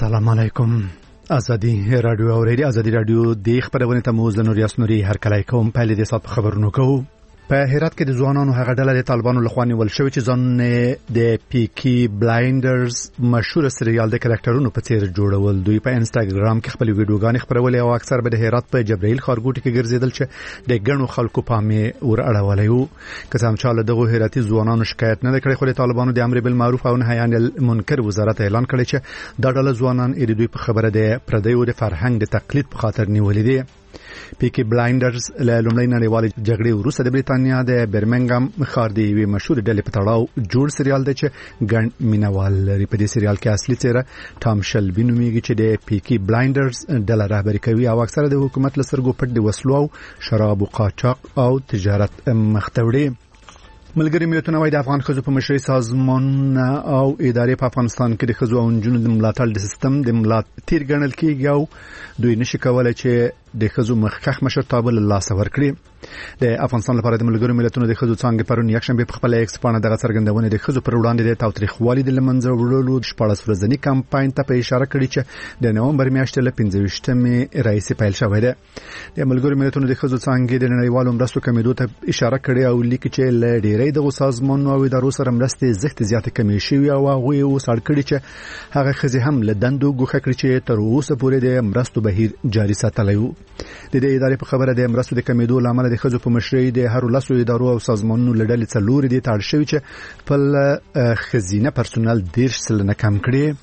السلام علیکم. ازادي رادیو اوریدي ازادي رادیو د خبرونه ته موز د نوریاس نوري هر کله کوم په لیدې صاحب خبرونه کوو. په هرات کې د ځوانانو هغه ډله د طالبانو لخوا نیول شوې چې ځان د پیکی بلایندرز مشهور سریال د کریکټرونو په څیر جوړول. دوی په انستګرام کې خپل ویډیوګانې خپرولې او اکثر به د هرات په جبرائیل خارګوټي کې ګرځیدل چې د ګڼو خلکو پامې ور اړولې وو. کسان چې دغه هراتي ځوانانو شکایت نه کړي، خو د طالبانو د امر بالمعروف او نهي عن المنکر وزارت اعلان کړی چې دا ډله ځوانان د دوی په خبره د پردیو د فرهنګ د تقلید په خاطر نیولې دي. پیکی بلایندرز له لومړۍ نړیوالې جګړې وروسته د بریتانیا د برمنګام ښار د یوې مشهور ډلې په تړاو جوړ سریال دی چې ګڼ مینوال لري. په دې سریال کې اصلي څیره ټام شلبي نومیږي چې د پیکی بلایندرز ډله رهبري کوي او اکثره د حکومت له سترګو پټ د وسلو او شرابو قاچاق او تجارت مخ ته وړي. ملګری ملتونه وايي د افغان ښځو په مشرۍ سازمان او ادارې په افغانستان کې د ښځو او نجونو د ملاتړ د سیستم د ملاتړ ګڼل کېږي او دوی نشي کولای چې د ښځو مخکخ مشرتابه له لاسه ورکړي. د افغانستان لپاره د ملګرو ملتونو د ښځو څانګې پرون یکشنبه په خپل ایکس باندې دغه څرګندونه د ښځو پر وړاندې د تاوتریخوالي د لمنځه وړلو 14 ورځنی کمپاین ته په اشاره کړې چې د نومبر میاشتې له 15مې راځي پیل شوې ده. د ملګرو ملتونو د ښځو څانګې د نړیوالو مرستو کمیدو ته اشاره کړې او لیکي چې له ډېرې د سازمانونو او ادارو سره مرستې زښت زیاته کمې شوې او هغه یې وسړ کړي چې هغه ښځې هم له دندو ګوښه کړي چې تر اوسه پورې د مرستو بهیر جاري ساتلی وو. د دې ادارې په خبره د مرستو د کمیدو لامل د ښځو په مشرۍ د هر لاسو ادارو او سازمانونو له ډلې څلور دي تړل شوی چې خپل خزینه پرسونل 10% کم کړي.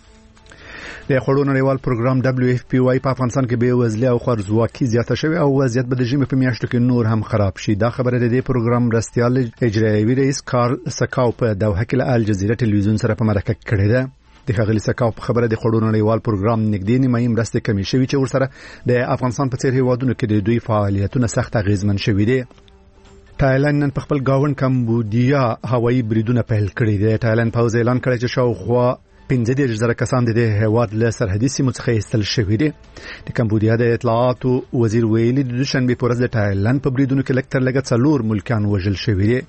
د خړو نړیوال پروګرام WFP په افغانستان کې به وزلي او خوارزواکي زیاته شوی او وضعیت به د ژمي په میاشتو کې نور هم خراب شي. دا خبره د دې پروګرام مرستیال اجرایوي رئیس کارل سکاو په دوحه کې له الجزیره ټلویزیون سره په مرکه کړې ده. د ښاغلي سکاو په خبره د خړو نړیوال پروګرام نږدې نیمایي مرستې کمې شوي چې ورسره د افغانستان په څیر هیوادونو کې د دوی فعالیتونه سخت اغیزمن شوي دي. تایلند نن په خپل گاون کمبودیا هوایي بریدونه پیل کړي دي. تایلند پوز اعلان کړی چې شاوخوا 15,000 کسان د هیواد له سرحدي سیمو څخه ایستل شوي دي. د کمبودیا د اطلاعاتو وزیر ویلي د دوشنبه په ورځ د تایلند په بریدونو کې لکتر لګت 4 ملکیان وژل شوي دي.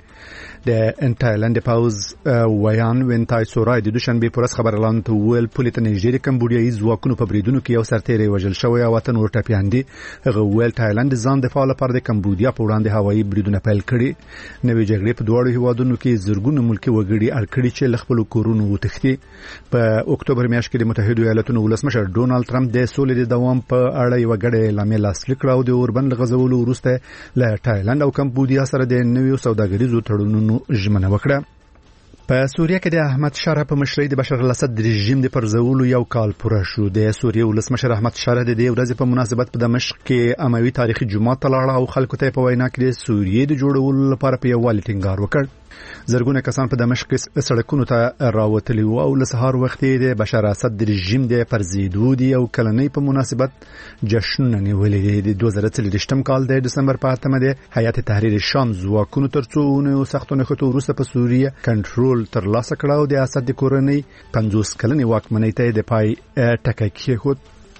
د تایلند پوز ویان وینتای سورای د دوشنبه په ورځ خبر اعلان ته ویل پولیس نایجیري کمبودیایي ځواکونو په بریدونو کې یو سرتیری وژل شوی او وطن ورته پیاندي. هغه ویل تایلند ځان دفاع لپاره د کمبودیا په وړاندې هوایي بریدونه پیل کړي. نوې جګړې په دوه هیوادونو کې زرګونه ملکی وګړي اړ کړي چې خپل کورونو وتښتي. په اکتوبر میاشت کې د متحده ایالاتونو ولسمشر ډونالد ټرمپ د سولې د دوام په اړه یو غړی اعلامیه لاسلیک کړ او د اوربند غزولو وروسته له تایلند او کمبودیا سره د نویو سوداګریزو تړونونو ژمنه وکړه. په سوریه کې د احمد شاه په مشرۍ د بشار الاسد رژیم د پرځولو یو کال پوره شو. د سوریه ولسمشر احمد شاه د دې ورځې په مناسبت په دمشق کې اموي تاریخي جومات ته لاړ او خلکو ته په وینا کې د سوریه د جوړولو لپاره په یووالي ټینګار وکړ. زرګونه کسان په دمشق کې سړکونو ته راوتلي وو او له سهار وخت د بشار الاسد د رژیم د پرځېدو دی او کلنۍ په مناسبت جشنونه نیولې دي. د 2023 کال د دسمبر په 8مه د هیئت تحریر شام ځواکونو ترڅو سختونه خطو وروسته په سوریه کنټرول ترلاسه کړ او د اسد د کورنۍ 50 کلنې واکمنۍ ته د پای ټکی کېښود.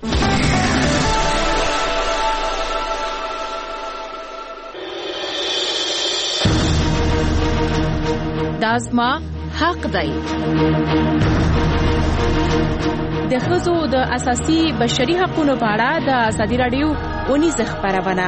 دا زما حق دی. د ښځو د اساسي بشري حقوقو په اړه د ازادي رادیو ونیزه خبرونه.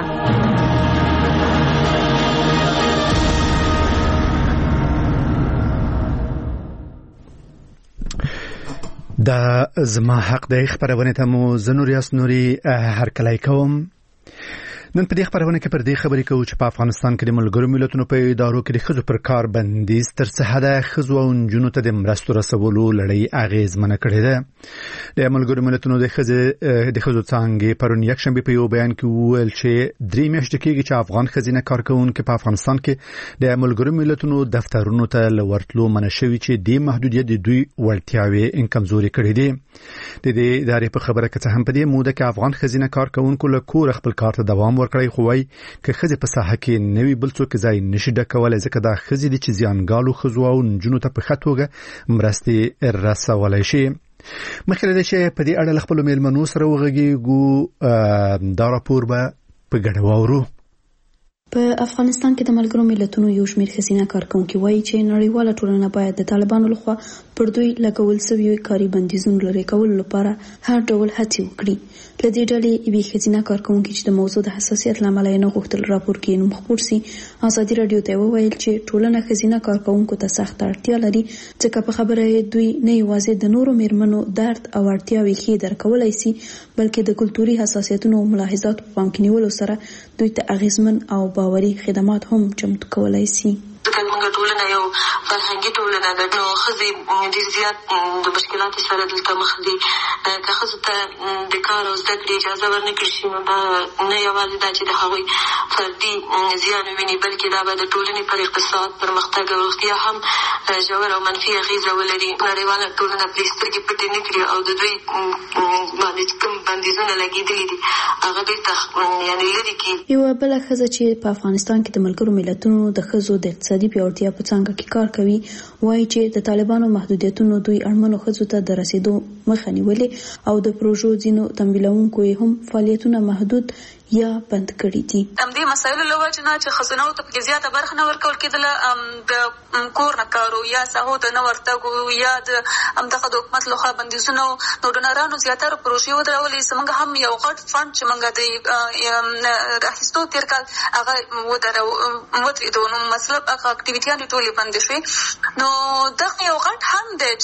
دا زما حق دی خبرونه ته مو زنوریاس نوري هر کله کوم. نن په دې خبرونه کې پر دې خبرې کوو چې په افغانستان کې د ملګرو ملتونو په ادارو کې د ښځو پر کار بندیز تر څه حده ښځو او نجونو ته د مرستو رسولو لړۍ اغیزمنه کړې ده. د ملګرو ملتونو د ښځو څانګې پرون یکشنبه په یو بیان کې وویل چې 3 میاشتې کېږي چې افغان ښځینه کارکوونکي په افغانستان کې د ملګرو ملتونو دفترونو ته لورتلو منع شوي چې د محدودیت د دوی وړتیاوې کمزوري کړې دي. د دې ادارې په خبره کې هم په دې موده کې افغان ښځینه کارکوونکو له کور خپل کار ته دوام ورکړی، خو وايي که ښځې په ساحه کې نوي بل څوک ځای نشي ډکولی ځکه دا ښځې دي چې زیانګالو ښځو او نجونو ته په ښه توګه مرستې رسولی شي. مخکې له دې چې په دې اړه له خپلو میلمنو سره وغږیږو، دا راپور به په ګډه واورو. په افغانستان کې د ملګرو ملتونو یو شمېر ښځینه کارکونکي وایي چې نړیواله ټولنه باید د طالبانو لخوا پر دوی لګول شوي کاري بندیزونو لرې کولو لپاره هر ډول هڅې وکړي. له دې ډلې یوې ښځینه کارکونکي چې د موضوع د حساسیت له امله یې نه غوښتل راپور کې نوم خپور سي، ازادي راډیو ته وویل چې ټولنه ښځینه کارکونکو ته سخت اړتیا لري، ځکه په خبره یې دوی نه یوازې د نورو میرمنو درد او اړتیاوې ښې درک کولی سي، بلکې د کلتوري حساسیتونو او ملاحظاتو په پام کې نیولو سره دوی ته اغیزمن او باوري خدمات هم چمتو کولای سي. موږ ټولنه یو فرهنګي ټولنه ده، نو ښځې ډېر زیات د مشکلاتو سره دلته مخ دي. که ښځو ته د کار او زده کړې اجازه ورنه کړل شي، نو دا نه یوازې دا چې د هغوی فردي زیان وویني، بلکې دا به د ټولنې پر اقتصاد، پرمختګ او روغتیا هم ژور او منفي اغېزه ولري. نړیواله ټولنه پرې سترګې پټې نه کړي او د دوی باندې کوم بندیزونه لګېدلي دي هغه بېرته لرې کړي. یوه بله ښځه چې په افغانستان کې د ملګرو ملتونو د ښځو د اقتصادي پیاوړتیا په څانګه کې کار کوي وایي چې د طالبانو محدودیتونو دوی اړمنو ښځو ته د رسیدو مخه نیولې او د پروژو ځینو تمویلونکو یې هم فعالیتونه محدود یا بند کړي دي. همدې مسایلو له وجې نه چې ښځینو ته پکې زیاته برخه نه ورکول کېدله، د کور نه کار یا سهو ته نه ورتګ یا د همدغه د حکومت لخوا بندیزونه، نو ډونرانو زیاتره پروژې ودرولې. زموږ هم یو غټ فنډ چې موږ د اخیستو تېر کال هغه ودرېدو، نو مطلب هغه اکټیویټیانې ټولې بندې شوې. نو دغه یو غټ هم دی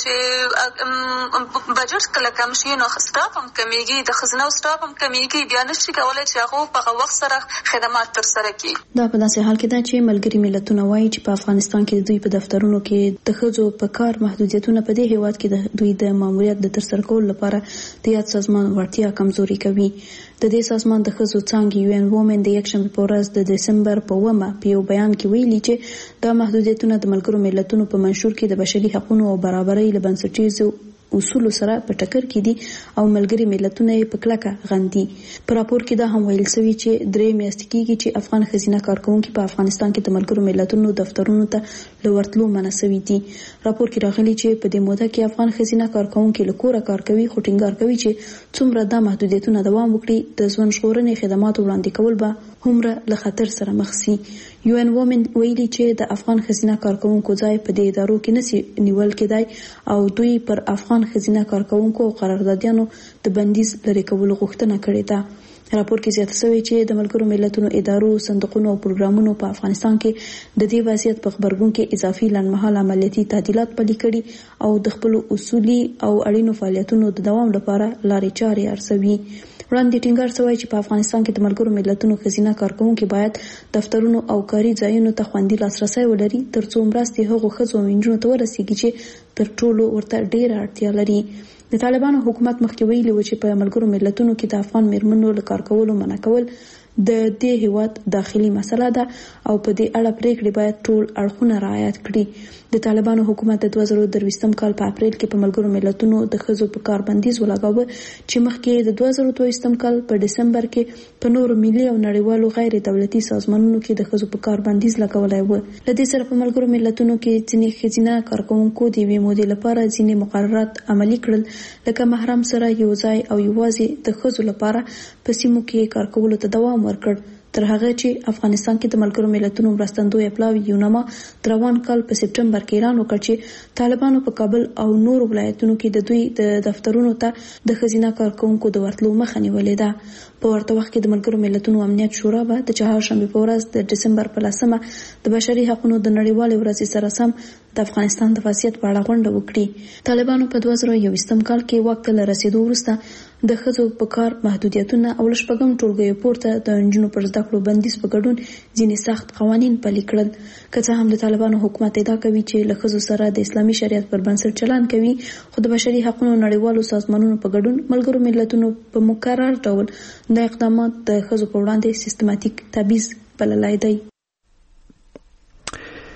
چې بجټ کله کم شي نو سټاف هم کمیږي، د ښځینو سټاف هم کمیږي، بیا نشي کولی چې هغه په وخت سره خدمات ترسره کړي. دا په داسې حال کې ده چې ملګري ملتونه وایي چې په افغانستان کې دوی په دفترونو کې د ښځو په کار محدودیتونه په دې هیواد کې دوی د ماموریت د ترسره کولو لپاره د یاد سازمان وړتیا کمزوري کوي. د دې سازمان د ښځو څانګې UN Women د یکشنبې په ورځ د دسمبر په 1 په یو بیان کې ویلي چې دا محدودیتونه د ملګرو ملتونو په منشور کې د بشري حقوقو او برابرۍ له بنسټیزو اصولو سره په ټکر کې دي او ملګري ملتونه یې په کلکه غندي. په راپور کې دا هم ویل شوی چې 3 میاشتې کېږي چې افغان ښځینه کارکونکي په افغانستان کې د ملګرو ملتونو دفترونو ته له ورتلو منع شوي دي. راپور کې راغلي چې په دې موده کې افغان ښځینه کارکونکي له کوره کار کوي، خو ټینګار کوي چې څومره دا محدودیتونه دوام وکړي د ژوند ژغورنې خدماتو وړاندې کول به هومره له خطر سره مخ شي. UN Women ویلي چې د افغان ښځینه کارکونکو ځای په دې ادارو کې نشي نیول کېدای او دوی پر افغان ښځینه کارکونکو او قراردادیانو د بندیز لرې کولو غوښتنه کړې ده. راپور کې زیاته شوی چې د ملګرو ملتونو ادارو، صندوقونو او پروګرامونو په افغانستان کې د دې وضعیت په خبرګون کې اضافي لنډمهاله عملیاتي تعدیلات پلي کړي او د خپلو اصولي او اړینو فعالیتونو د دوام لپاره لارې چارې ارزوي. وړاندې ټینګار شوی چې په افغانستان کې د ملګرو ملتونو ښځینه کارکونکي باید دفترونو او کاري ځایونو ته خوندي لاسرسی ولري، ترڅو مرستې هغو ښځو او نجونو ته ورسیږي چې تر ټولو ورته ډېره اړتیا لري. د طالبانو حکومت مخکې ویلي و چې په ملګرو ملتونو کې د افغان میرمنو له کار کولو منع کول د دې هیواد داخلي مسله ده او په دې اړه پریکړې باید ټول اړخونه رعایت کړي. د طالبانو حکومت د 2023 کال په اپریل کې په ملګرو ملتونو د ښځو په کار بندیز ولګاوه چې مخکې د 2023 کال په دسمبر کې په نورو ملي او نړیوالو غیر دولتي سازمانونو کې د ښځو په کار بندیز لګولای و. له دې سره په ملګرو ملتونو کې ځینې ښځینه کارکونکو د یوې مودې لپاره ځینې مقررات عملي کړل، لکه محرم سره یو ځای او یوازې د ښځو لپاره په سیمو کې کار کولو ته دوام ورکړ، تر هغه چې افغانستان کې د ملګرو ملتونو مرستندوی پلاوی یونما د روان کال په سپټمبر کې اعلان وکړ چې طالبانو په کابل او نورو ولایتونو کې د دوی د دفترونو ته د ښځینه کارکونکو د ورتلو مخه نیولې ده. په ورته وخت کې د ملګرو ملتونو امنیت شورا به د چهارشنبې په ورځ د دسمبر په 10 د بشري حقوقو د نړیوالې ورځې سره سم د افغانستان د وضعیت په اړه غونډه وکړي. طالبانو په 2021 کال کې واک ته له رسیدو وروسته د ښځو په کار محدودیتونه او له شپږم ټولګیو پورته د نجونو پر زده کړو بندیز په ګډون ځینې سخت قوانین پلي کړل. که څه هم د طالبانو حکومت ادعا کوي چې له ښځو سره د اسلامي شریعت پر بنسټ چلند کوي، خو د بشري حقوقو نړیوالو سازمانونو په ګډون ملګرو ملتونو په مکرر ډول د اقدامات د ښځو په وړاندې سیستماتیک تبعیض بللی دی.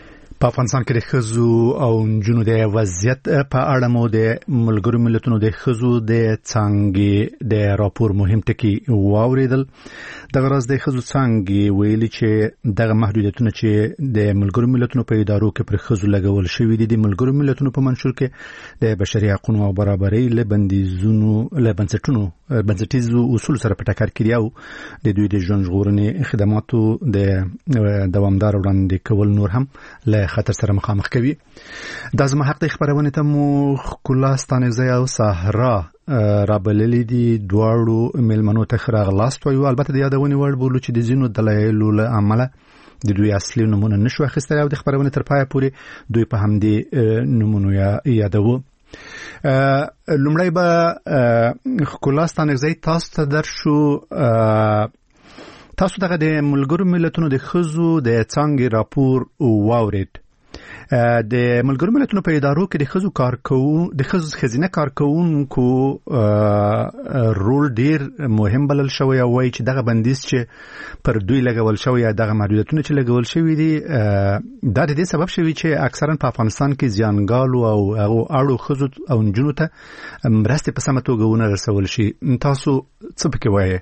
په افغانستان کې د ښځو او نجونو د وضعیت په اړه مو د ملګرو ملتونو د ښځو د څانګې د راپور مهم ټکي واوریدل. دغه ورځ د ښځو څانګې ویلي چې دغه محدودیتونه چې د ملګرو ملتونو په ادارو کې پر ښځو لګول شوي دي د ملګرو ملتونو په منشور کې د بشري حقوقو او برابرۍ له بنسټیزو اصول سره په ټکر کې دي او د دوی د ژوند ژغورنې خدماتو د دوامدار وړاندې کول نور هم له خطر سره مخامخ کوي. د زما حق د خبرونه ته مو ښکلا ستانزه او صحرا رابللې دي دواړو ملمنو ته خراغلاست وي. البته د یادونې وړ بولو چې د زینو دلایلو له عمله د دوی اصلي نمونه نشو اخیستل او د خبرونه تر پای پورې دوی په همدې نمونه یادوو. لومړی به ښکلا ستانزه تاسو ته درشو. تاسو دغه د ملګرو ملتونو د ښځو د څانګې راپور واورید. د ملګرو ملتونو په ادارو کې د ښځو ښځینه کارکوونکو رول ډیر مهم بلل شوی او وایي چې دغه بندیز چې پر دوی لګول شوی یا دغه محدودیتونه چې لګول شوی دي دا د دې سبب شوی چې اکثرا په افغانستان کې زیانګالو او اړو ښځو او نجونو ته مرستې په سمه توګه ونه رسول شي. تاسو څه پکې وایي؟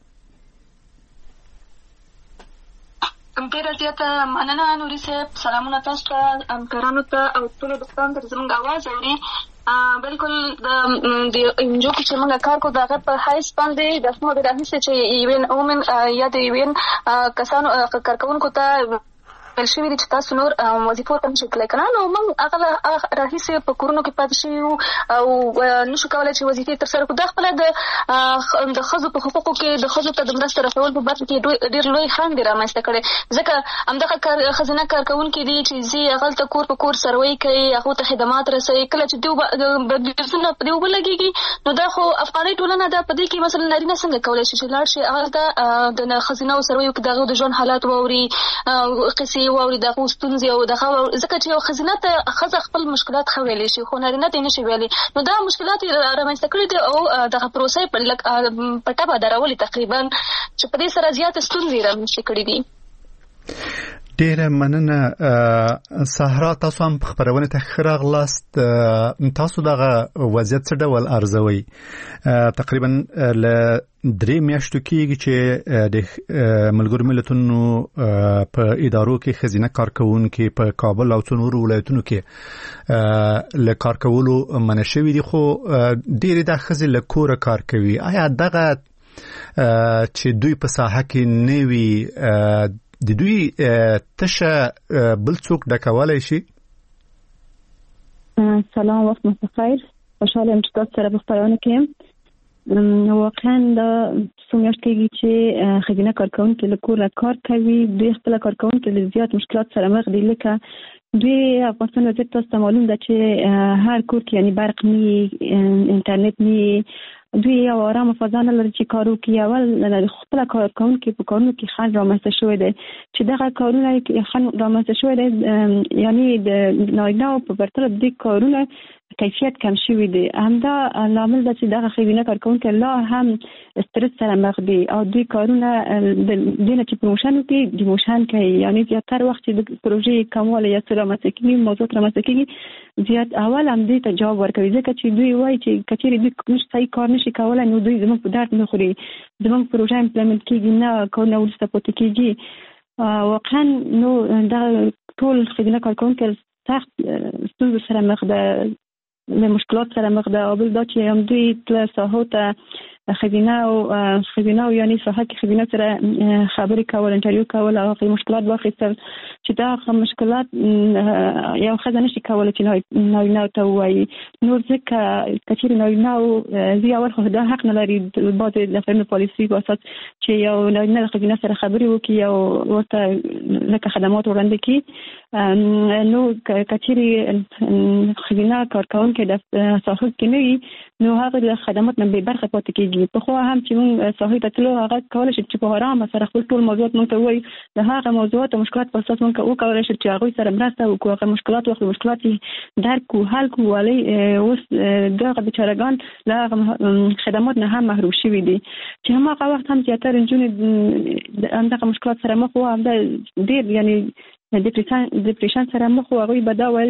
ډیره زیاته مننه نوري صاحب. سلامونه تاسو ته، همکارانو ته او ټولو دوستانو ته زموږ اواز اوري. بالکل د انجو چې موږ کار کوو د هغه په حیث باندې د اسمو د راهیسې چې ایوین اومن یا د ایوین کسانو کارکوونکو ته بل شوی دي چې تاسو نور وظیفو ته نشئ تللی که نه، نو موږ هغه راهیسې په کورونو کې پاتې شوي وو او نشو کولی چې وظیفې ترسره کړو. دا خپله د ښځو په حقوقو کې د ښځو ته د مرستې رسول په برخه کې ډېر لوی خنډ یې رامنځته کړی، ځکه همدغه ښځینه کارکوونکي دي چې ځي هغلته کور په کور سروۍ کوي، هغو ته خدمات رسوي. کله چې بندیزونه په دې اوبه لګېږي نو دا خو افغاني ټولنه ده، په دې کې مثلا نارینه څنګه کولی شي چې لاړ شي هغلته د ښځینهو سرویو کې د هغو د ژوند حالات واوري، قصې واوري، دغه ستونزې او دغه ځکه چې یو ښځینه ته ښځه خپل مشکلات ښه ویلی شي خو نارینه ته یې نشي ویلی، نو دا مشکلات یې رامنځته کړي دي او دغه پروسه یې په ټپه درولې تقریبا چې په دې سره زیاتې ستونزې رامنځته کړي دي. ډیره مننه صحرا. تاسو هم خبرونه ته راغلاست. تاسو دغه وضعیت څه ډول ارزوي؟ تقریبا ل 3 میاشتو کېږي چې د ملګرو ملتونو په ادارو کې ښځینه کارکوونکي په کابل او څو نورو ولایتونو کې له کار کولو منع شوي دي، خو ډېرې د ښځې له کوره کار کوي. آیا دغه چې دوی په ساحه کې نه وي د دوی تشه بل څوک ډکولی شي؟ سلام، وخت مو بخیر. خوشحاله یم چې تاسو سره په خپرونه کې یم. واقعا دا څو میاشتې کېږي چې ښځینه کارکوونکي له کوره کار کوي. دوی خپله کارکوونکي له زیات مشکلات سره مخ دي، لکه دوی افغانستان وضعیت تاسو ته معلوم ده چې هر کور کې یعنی برق نه، انټرنیټ نه، دوی یو آرام فضا نه لري چې کار وکړي. اول خپله کارکوونکي په کارونو کې خنډ رامنځته شوی دی چې دغه کارونه خنډ رامنځته شوی دی، یعنی د نارینه‌و په پرتله د دې کارونه کیفیت کم شوی دی. همدا لامل ده چې دغه ښځینه کارکوونکي لا هم استرس سره مخ دي او دوی کارونه د دې نه چې پروموشن وکړي ډیموشن کوي، یعنی زیاتره وخت چې د پروژې کموالی یا څه رامنځته کېږي، موضوعات رامنځته کېږي، زیات اول هم دې ته جواب ورکوي، ځکه چې دوی وایي چې که چېرې دوی صحیح کار نشي کولی نو دوی زموږ په درد نه خوري، زموږ پروژه امپلیمنټ کېږي نه، کارونه وروسته پاتې کېږي. واقعا نو دغه ټول ښځینه کارکوونکي سخت ستونزو سره مخ ده، له مشکلات سره مخ ده. او بل دا چې هم دوی تله ساحو ته ښځینه او یعنی ساحه کې ښځینه سره خبرې کول، انټرویو کول او هغې مشکلات واخیستل چې دغه مشکلات یو ښځه نشي کولی چې نارینه‌و ته ووایي. نور ځکه که چېرې نارینه‌و دوی اول خو دا حق نه لري بعضې دفترونو پالیسي په اساس چې یو نارینه له ښځینه سره خبرې وکړي او ورته لکه خدمات وړاندې کړي. نو که چېرې ښځینه کارکوونکي د ساحو کې نه وي نو هغه د خدمات نه بې برخې پاتې کېږي. پخوا هم چې موږ ساحې ته تلو هغه کولی شي چې په آرامه سره خپل ټول موضوعات موږ ته ووایي، د هغه موضوعات او مشکلات په اساس موږ وکولی شو چې هغوی سره مرسته وکړو، هغه مشکلات واخلو، مشکلات یې درک کړو، حل کړو. ولې اوس دغه بیچارهګان له هغه خدمات نه هم محروم شوي دي چې هماغه وخت هم زیاتره نجونې همدغه مشکلات سره مخ وو. همدا ډېر یعنی ډیپریشن سره مخ او هغه به دا ویل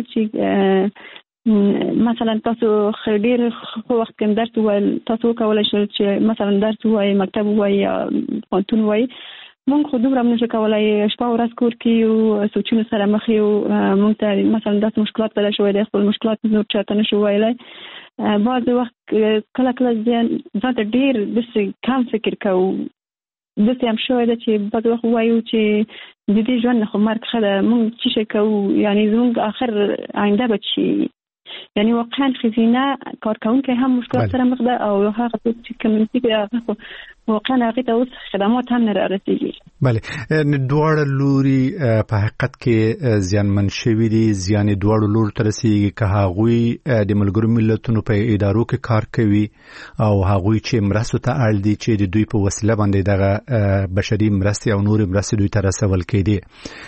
چې مثلا تاسو ډیر خو وخت کې درس وایل تاسو کولای شئ چې مثلا درس وایي مکتب وایي پانتون وایي مونږ خو دومره نشو کولای شپه ورځ کور کې او سوچونه سره مخ یو مونږ ته مثلا داس مشکلات پیدا شوی د خپل مشکلات نور چاته نشو وایلای بعض وخت کله ځان ته ډیر د کم فکر کوو د څه هم شوی ده چې بعض وخت وایو چې د دې ژوند خو مرګ خله مونږ چې شي کوو یعنی زموږ اخر آینده به شي یعنی واقعا خزینه کارکونکي هم مشکلات سره مخ ده او هغه چې کمیونټي کې واقعا هغه ته اوس خدمات هم نه رسیږي. بله دوړ لوري په حقیقت کې زیانمن شوی دي زیان دوړ لور تر رسیږي که هغه د ملګرو ملتونو په ادارو کې کار کوي او هغه چې مرستو ته اړ دي چې د دوی په وسیله باندې دغه بشري مرستې او نور مرستې دوی ته رسول کېدي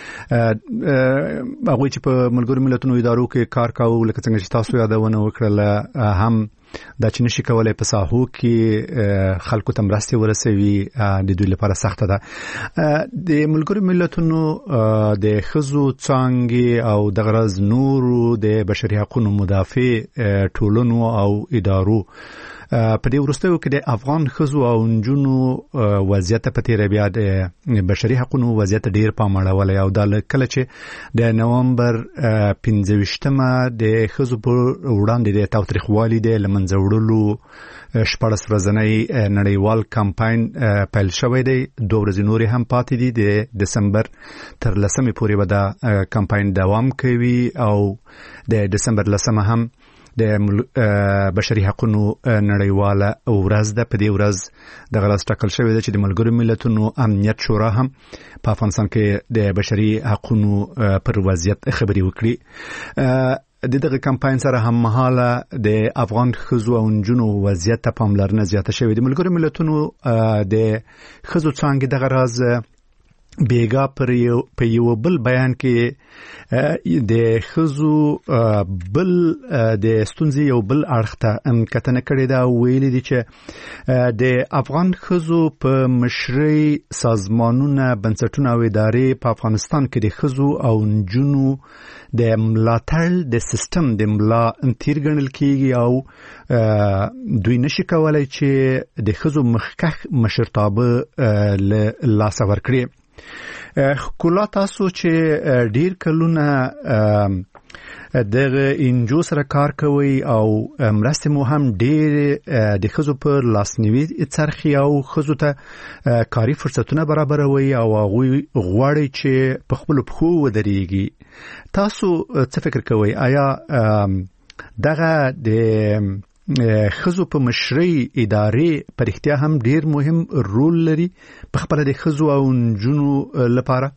هغه چې په ملګرو ملتونو ادارو کې کار کوي لکه څنګه چې تاسو یادونه وکړه هم دا چې نشي کولای په ساحو کې خلکو ته مرستې ورسوي د دوی لپاره سخته ده. د ملګرو ملتونو د ښځو څانګې او د غرض نورو د بشري حقوقو مدافع ټولنو او ادارو په دې وروستیو کې د افغان ښځو او نجونو وضعیت په تیر بیا د بشري حقوقو وضعیت ډیر پام اړولی او دا کله چې د نومبر 15مه د ښځو پر وړاندې د تاوتریخوالي د لمنځه وړلو 14 ورځنی نړیوال کمپاین پیل شوی دی 2 ورځې نورې هم پاتې دي د دسمبر تر 10مې پورې به دا کمپاین دوام کوي او د دسمبر 10مه هم د بشري حقوقو نړیواله ورځ ده. په دې ورځ د غرض ټاکل شوی دی چې د ملګرو ملتونو امنیت شورا هم په افغانستان کې د بشري حقوقو پر وضعیت خبري وکړي. د دغه کمپاین سره هم مهاله د افغان ښځو او نجونو وضعیت ته پاملرنه زیاته شوې. د ملګرو ملتونو د ښځو څانګې دغه راز بیگا په یو بل بیان کې د ښځو بل د ستونزې یو بل اړخ ته کتنه کړې ده ویلي دي چې د افغان ښځو په مشرۍ سازمانونه بنسټونه او ادارې په افغانستان کې د ښځو او نجونو د ملاتړ د سیستم د ملا تیر ګڼل کیږي او دوی نشي کولای چې د ښځو مخکخ مشرتابه لاس ورکړي. کله تاسو چې ډیر کلونه دغه انجو سره کار کوي او مرستې مو هم ډیر د ښځو پر لاسنیوي څرخي او ښځو ته کاري فرصتونه برابروي او هغوی غواړي چې په خپلو پښو ودرېږي. تاسو څه فکر کوئ آیا دغه د ښځو په مشرۍ ادارې په رښتیا هم ډیر مهم رول لري په خپل د ښځو او نجونو لپاره؟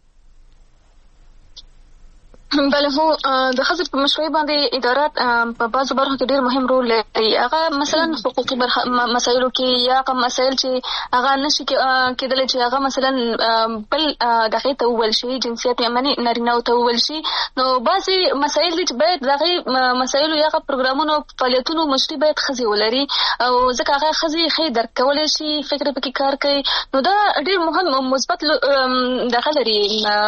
بله هو د ښځو په مشرۍ باندې ادارات په بعضو برخو کې ډېر مهم رول لري. هغه مثلا حقوقي مسایلو کې یا هغه مسایل چې هغه نشي کېدلی چې هغه مثلا بل دغې ته وویل شي جنسیت یمني نارینهو ته وویل شي نو بعضې مسایل دي چې باید دغې مسایلو یا هغه پروګرامونو فعالیتونو مشري باید ښځې ولري او ځکه هغه ښځې ښې درک کولی شي فکر پکې کار کوي نو دا ډېر مهم مثبت دغه لري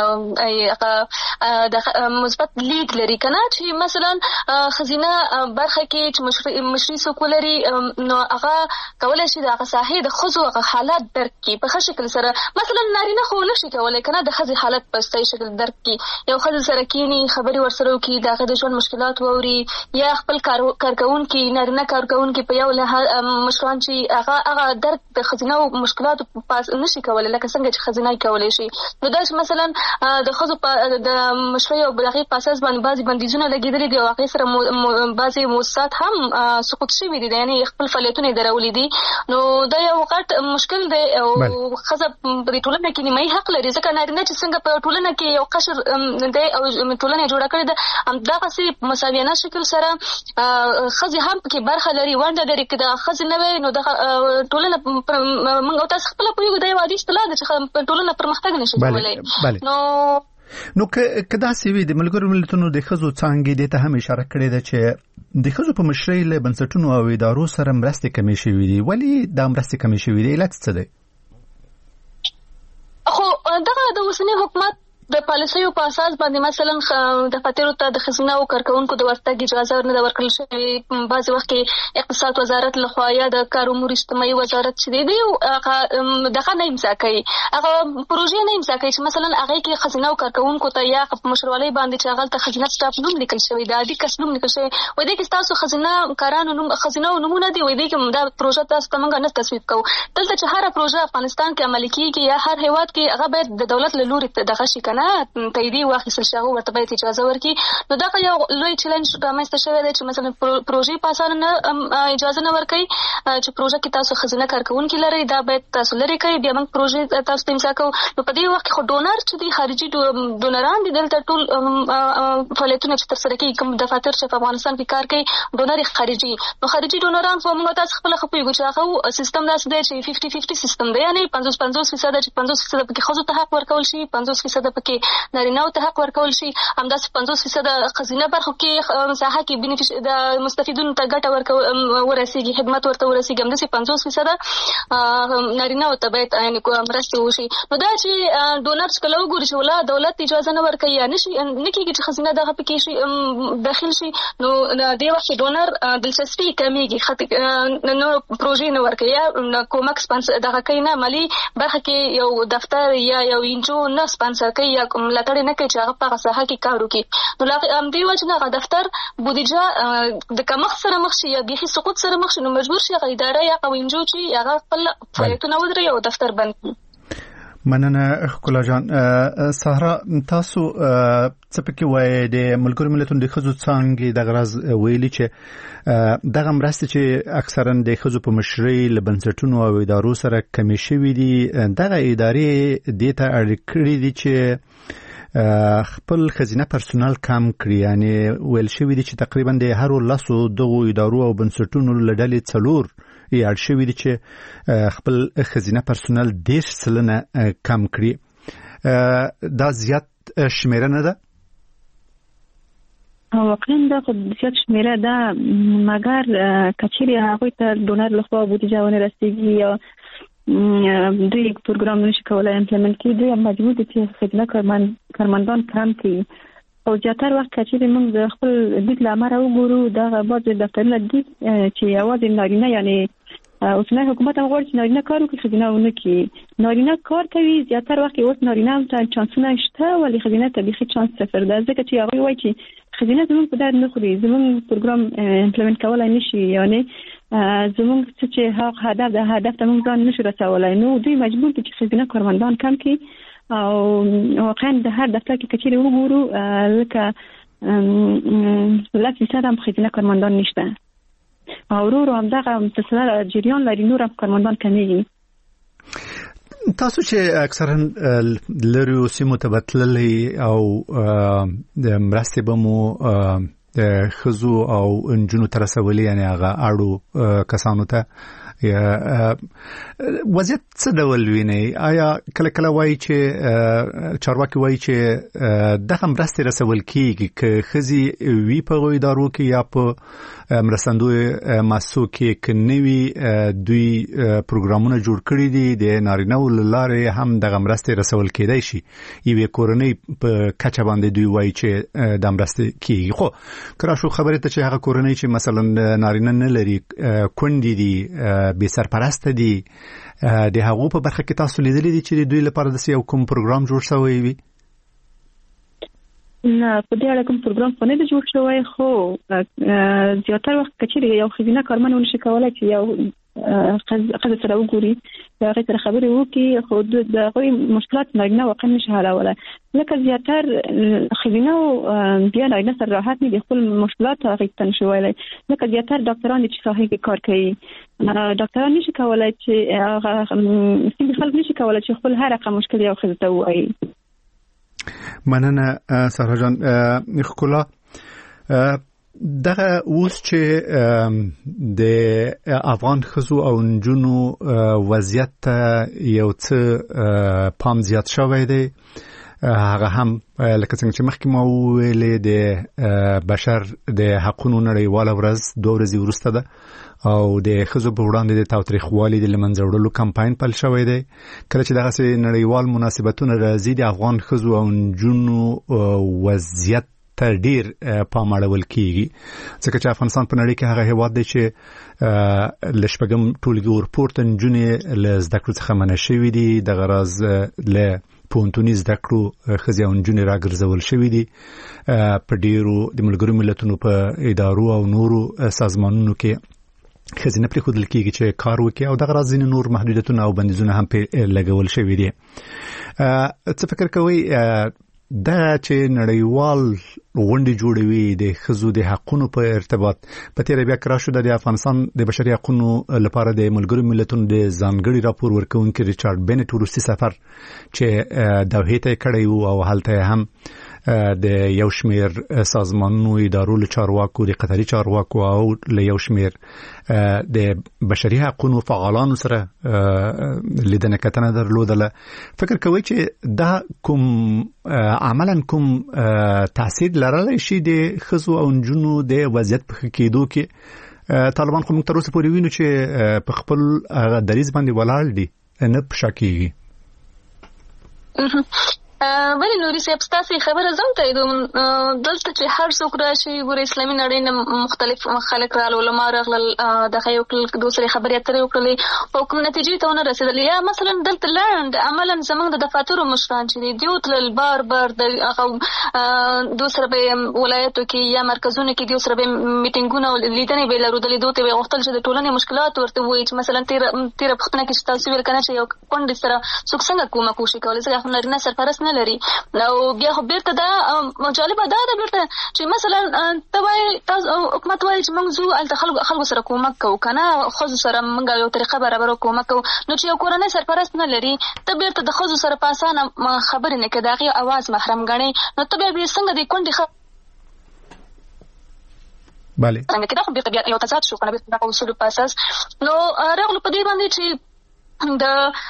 مثبت لید لري کنه چې مثلا خزینه برخه کې چې مشري څوک ولري نو هغه کولای شي د هغه ساحې د ښځو هغه حالات درک کړي په ښه شکل سره. مثلا نارینه خو نشي کولی کنه د ښځې حالت په صحیح شکل درک کړي. یو ښځه سره کینی خبرې ورسره وکړي د هغه د ژوند مشکلات واوري یا خپل کارکوونکي نارینه کارکوونکي په یو مشران چې هغه درک د ښځینه مشکلاتو نشي کولی لکه څنګه چې ښځینه کولی شي. نو دا مثلا د ښځو د مشرۍ او هغه په اساس باندې بعضي بندیزونه لګېدلي دي او هغې سره بعضي موسسات هم سقوط شوي دي یعنې خپل فعالیتونه یې درولي دي. نو دا یو غټ مشکل دی او ښځه په دې ټولنه کې نیمایي حق لري ځکه نارینه چې څنګه په ټولنه کې یو قشر دی او ټولنه یې جوړه کړې ده همدغسې په مساویانه شکل سره ښځې هم پکې برخه لري ونډه لري که د ښځې نه وی نو دغه ټولنه موږ او تاسو خپله پوهېږو دا یو عادي اصطلاح ده چې ټولنه پرمختګ نشي کولی. نو که داسې وي د ملګرو ملتونو د ښځو څانګې دې ته هم اشاره کړې ده چې د ښځو په مشرۍ له بنسټونو او ادارو سره مرستې کمې شوي دي ولې دا مرستې کمې شوي دي علت څه دی؟ خو دغه د اوسني حکومت د پالیسیو په اساس باندې مثلا دفاترو ته د خزینه او کارکونکو د ورتګ اجازه نه ورکړل شوې. بعض وخت کې اقتصاد وزارت لخوا یا د کار امور اجتماعي وزارت چې دی دغه نه امضا کوي، هغه پروژې نه امضا کوي چې مثلا هغه کې خزینه او کارکونکو ته یا په مشرولۍ باندې چې هغه ته خزینه سټاف نوم لیکل شوی دی، عادي کس نوم لیکل شوی وای دی کې تاسو خزینه کارانو نوم خزینه او نمونه دی، وای دی کې دا پروژه تاسو ته موږ نه تصویب کوو. دلته چې هر پروژه افغانستان کې عملي کیږي یا هر هیواد کې هغه باید د دولت له لوري دغه شي کنه تایید واخیستل شي، هغه ورته باید اجازه ورکړي. نو دا یو لوی چیلنج رامنځته شوی دی چې مثلا پروژې په اسانه نه اجازه نه ورکړي چې پروژه کې تاسو خزینه کارکونکي لري، دا باید تاسو لري کوي، بیا موږ پروژې تاسو ته امضا کوو. نو په دې وخت کې خو ډونر چې دی خارجي ډونران دي، دلته ټول فعالیتونه چې ترسره کوي کوم دفاتر چې په افغانستان کې کار کوي ډونر خارجي، نو خارجي ډونران خو موږ تاسو خپل خپويږو چې هغه سیستم داسې دی چې 50-50 سیستم دی، یعنی 50% چې 50% پکې خزو ته حق ورکول شي، 50% پکې نارینه‌و ته حق ورکول شي، همداسې 50% خزینه برخو کې مساحه کې د مستفیدونو ته ګټه ورسیږي، خدمت ورته ورسیږي، همداسې 50% نارینه‌و ته باید یعنی مرسته وشي. نو دا چې ډونر چې کله وګوري چې ولا دولت اجازه نه ورکوي یا نه کېږي چې خزینه دغه پکې شي داخل شي، نو دې وخت ډونر دلچسپي کمیږي، نو پروژې نه ورکوي یا کومک سپانسر دغه کوي نه مالي برخه کې یو دفتر یا یو انجو نه سپانسر کوي یا ملاتړ نه کوي چې هغه په ساحه کې کار وکړي. نو دې وجه نه هغه دفتر بودیجه د کمښت سره مخ شي یا بيخي سقوط سره مخ شي، نو مجبور شي هغه اداره یا انجو چې هغه خپل فعالیتونه ودري او دفتر بند کړي. مننه ښکلا جان. سهرا تاسو څه پکې وایي د ملګرو ملتونو د ښځو څانګې د غرض ویلي چې دغه مرستې چې اکثرا د ښځو په مشرۍ له بنسټونو او ادارو سره کمې شوي دي، دغه ادارې دې ته اړ کړي دي چې خپل خزینه پرسونل کم کړي، یعنی ویل شوي دي چې تقریبا د هرو 10 دغو ادارو او بنسټونو له ډلې 4 یې اړ شوي دي چې خپل خزینه پرسونل 10% کم کړي. دا زیات شمیره نه ده؟ واقعا دا خو زیات شمیره ده، مګر کچېرې هغوی ته ډونر لخوا بودیجه ونه رسیږي یا دوی پروګرام نشي کولای امپلیمنټ کړي، دوی مجبور دي چې خدمت کارمندان کم کړي. او زیاتره وخت چې موږ د خپل دید له امره وګورو دا بعض دفترونه دي چې یوازې نارینه یعنی اوسنی حکومت هم غواړي چې نارینه کار وکړي، خزینه ونه کړي. نارینه کار کوي، زیاتره وخت اوس نارینه هم ته چانسونه شته ولی خزینه ته بیخي چانس صفر ده، ځکه چې هغوی وایي چې خزینه زموږ په درد نه خوري، زموږ پروګرام امپلیمنټ کولای نشي، یعنی زموږ چې هغه هدف ته موږ ځان نشو رسولای. نو دوی مجبور دي چې خزینه کارمندان کم کړي او واقعا د هر دفتر کې کچېرې وګورو لکه 10% هم خزینه کارمندان نشته او ورو هم دغه متصل جریان لري، نور هم کارمندان کمیږي. تاسو چې اکثرا لري سیمو ته بتللی او د مرستې به مو د خزو او انجونو تر رسولي، یعنی هغه اړو کسانو ته وضعیت څه ډول ویني؟ آیا کله کله وایي چې چارواکي وایي چې دغه مرستې رسول کیږي که خزي وی په ادارو کې یا په مرستندوی مؤسسو کې که نوي دوی پروګرامونه جوړ کړي دي د نارینه‌و له لارې هم دغه مرستې رسول کېدای شي، یوې کورنۍ په کچه باندې دوی وایي چې د مرستې کیږي. خو کله شو خبرې ته چې هغه کورنۍ چې مثلا نارینه نه لري، کونډې دي، بې سرپرسته دي، د هغو په برخه کې تاسو لیدلی دي چې دوی لپاره داسې یو کوم پروګرام جوړ شوی وي؟ نه، په دې اړه کوم پروګرام خو نه دی جوړ شوی، خو زیاتره وخت کچېرې یو ښځینه کارمند ونشي کولی چې یو ښځه سره وګوري، د هغې سره خبرې وکړي، خو د هغوی مشکلات نارینه واقعا نشي حلولی. لکه زیاتر ښځینه بیا نارینه سره راحت نه دي، خپل مشکلات هغې ته نشي ویلی. لکه زیاتر ډاکټران دي چې ساحې کې کار کوي، ډاکټران نشي کولی چې هغه ځینې خلک نشي کولی چې خپل هر رقم مشکل یو ښځې ته ووایي. مننه سهرا جان. ښکلا دغه اوس چې د افغان ښځو او نجونو وضعیت ته یو څه پام زیات شوی دی، هغه هم لکه څنګه چې مخکې مو ویلې د بشر د حقوقو نړیواله ورځ 2 ورځې وروسته ده او د خزو په وړاندې د تاوتریخوالي د لمنځه وړلو کمپاین پیل شوی دی. کله چې دغه نړیوال مناسبتونه راځي د افغان خزو او نجونو وضعیت ته ډیر پام اړول کیږي ځکه چې افغانستان په نړۍ کې هغه هیواد دی چې لشپږم ټولګي ورپورته نجونې له زده کړو څخه منع شوي دي. د غرض له پونتونی زده کړو خزي او نجونې راګرځول شوي دي په ډیرو د ملګرو ملتونو په ادارو او نورو سازمانونو کې خزینه پرې خودل کیږي چې کار وکړي او د غرض ځینې نور محدودیتونه او بندیزونه هم په لګول شوي دي. څه فکر کوي دا چې نړیوال غونډې جوړوي د خزو د حقوقو په ارتباط په تیر بیا کرا شو د افغانستان د بشري حقوقو لپاره د ملګرو ملتونو د ځانګړي راپور ورکونکي ریچارډ بنټ ورسي سفر چې دوحې ته کړی او هلته هم د یو شمیر سازمانونو ادارو له چارواکو د قطري چارواکو او له یو شمیر د بشري حقوقو فعالانو سره لیدنه کتنه درلودله. فکر کوي چې دا کوم عملاً کوم تاثیر لرلی شي د خزو او نجونو د وضعیت په کېدو کې؟ طالبان خو موږ تر اوسه پورې وینو چې په خپل دریځ باندې ولاړ دي نه پښاکيږي. ولی نوري صاحب ستاسو خبره زم ته دلته چې هر څوک راشي ګور اسلامي نړۍ نه مختلف خلک راغلل علماء راغلل دغه یو دوسري خبرې اترې وکړلې او کوم نتیجې ته ونه رسیدلې. یا مثلا دلته لاند عملاً زمونږ د دفاترو مشران چې دیو تل بار د دوسره به ولایتو کې یا مرکزونو کې دیو سره به میټینګونه او لیدنې به لرودلې دوی ته غوښتل چې د ټولنې مشکلات ورته وایي چې مثلا تیر پښتنه کې تاسو ویل کنه چې یو کونډه سره څوک څنګه کومه کوشش کوي ځکه خو نارینه سرپرست نه لري. نو بیا خو بیرته دا مجالبه دا ده بیرته چې مثلا تاسو حکومت وایي چې موږ زو ال خلکو سره کومک کوو کنه خو سره موږ یو طریقه برابر کومک کوو. نو چې یو کورنۍ سرپرست نه لري ته بیرته د خو سره پاسانه خبرې نه کوي دغه आवाज محرم غني نو ته بیا څنګه د کونډي bale څنګه کدا خو بیرته یو تضاد شو کنه بیرته د اصول په اساس نو راغلو په دې باندې چې د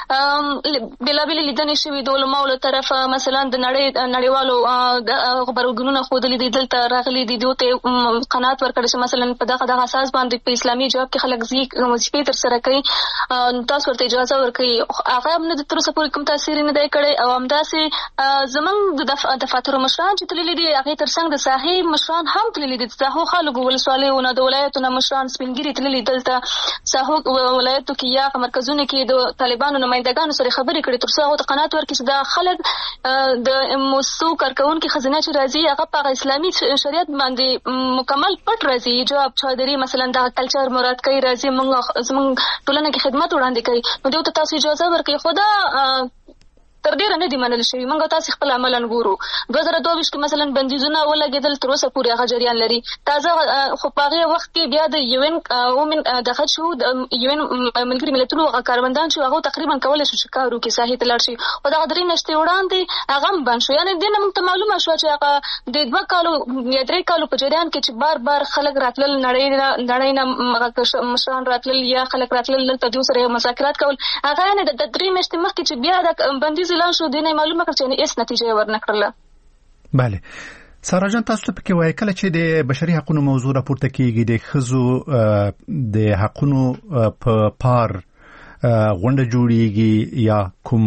بلابل لیدنې شوی د علماء له طرفه مثلا د نړیوالو خبرګونونو خودلې د دلته راغلي دي دوی قناعت ورکړي چې مثلا په دغه اساس باندې په اسلامي جواب کې خلک وظیفې تر سره کوي تاسو ورته اجازه ورکړي هغه هم د تر اوسه پورې کوم تاثیر نه دی کړی او همداسې زمونږ د دفاترو مشران چې تللي دي هغه ترڅنګ د ساحې مشران هم تللي دي د خلکو ولسوالیو د ولایتونو مشران سپینګری تللي دلته ساحو ولایتو کې یا مرکزونو کې طالبانو نمائندگانو سره خبرې کړې تر څو هغه قناعت ورکړي چې دا خلک د موسسو کارکونکو خزینه چې راځي هغه په اسلامي شریعت باندې مکمل پټ راځي جواب چادري مثلا د کلچر مراد کوي راځي موږ ټولنه کې خدمت وړاندې کوي نو دوی ته تاسو اجازه ورکړئ خدا تر ډیره نه دی منل شوی موږ تاسو خپل عمل انګورو 2022 کې مثلا بندیزونه ولګیدل تر اوسه پورې هغه جریان لري تازه خو په هغه وخت کې بیا د یوین وومن دغه شو د یوین ملګری ملتونو کارمندان شو هغه تقریبا کولای شو چې کارو کې ساحې ته لاړ شي او دا درې نشته وړاندې هغه بند شو یعنی دنه موږ ته معلومه شو چې هغه د 2 کالو یا 3 کالو په جریان کې چې بار خلک راتلل نړۍ نه مشران راتلل یا خلک راتلل دلته دوی سره مذاکرات کول هغه نه د 3 میاشتې مخکې چې بیا د بندیز اعلان شو دینه معلومه کړ چې هیڅ نتیجه ورنکړله. bale سارا جان تاسو ته کې وایي کله چې د بشري حقوقو موضوع راپورته کیږي د خزو د حقوقو په پار غونډه جوړیږي یا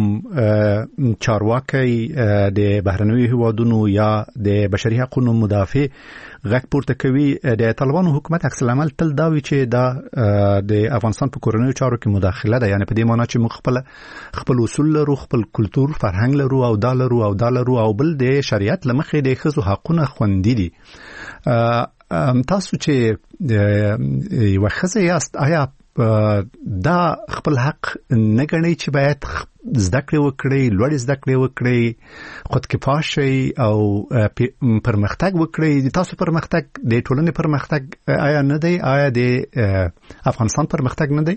کوم چارواکي د بهرنوي هیوادونو یا د بشري حقوقو مدافع غږ پورته کوي د طالبانو حکومت عکس العمل تل دا وی چې دا د افغانستان په کورنیو چارو کې مداخله ده یعنی په دې معنی چې موږ خپل اصول لرو خپل کلچر فرهنګ لرو او دا لرو او بل د شریعت لمخې د خزو حقوقونه خوندي دي. تاسو چې یو خزه یاست آیا دا خپل حق نه غني چې باید زده کړې وکړي لوړ زده کړې وکړي خود کفایه شي او پرمختګ وکړي تاسو پرمختګ د ټولنې پرمختګ آیا نه دی آیا د افغانستان پرمختګ نه دی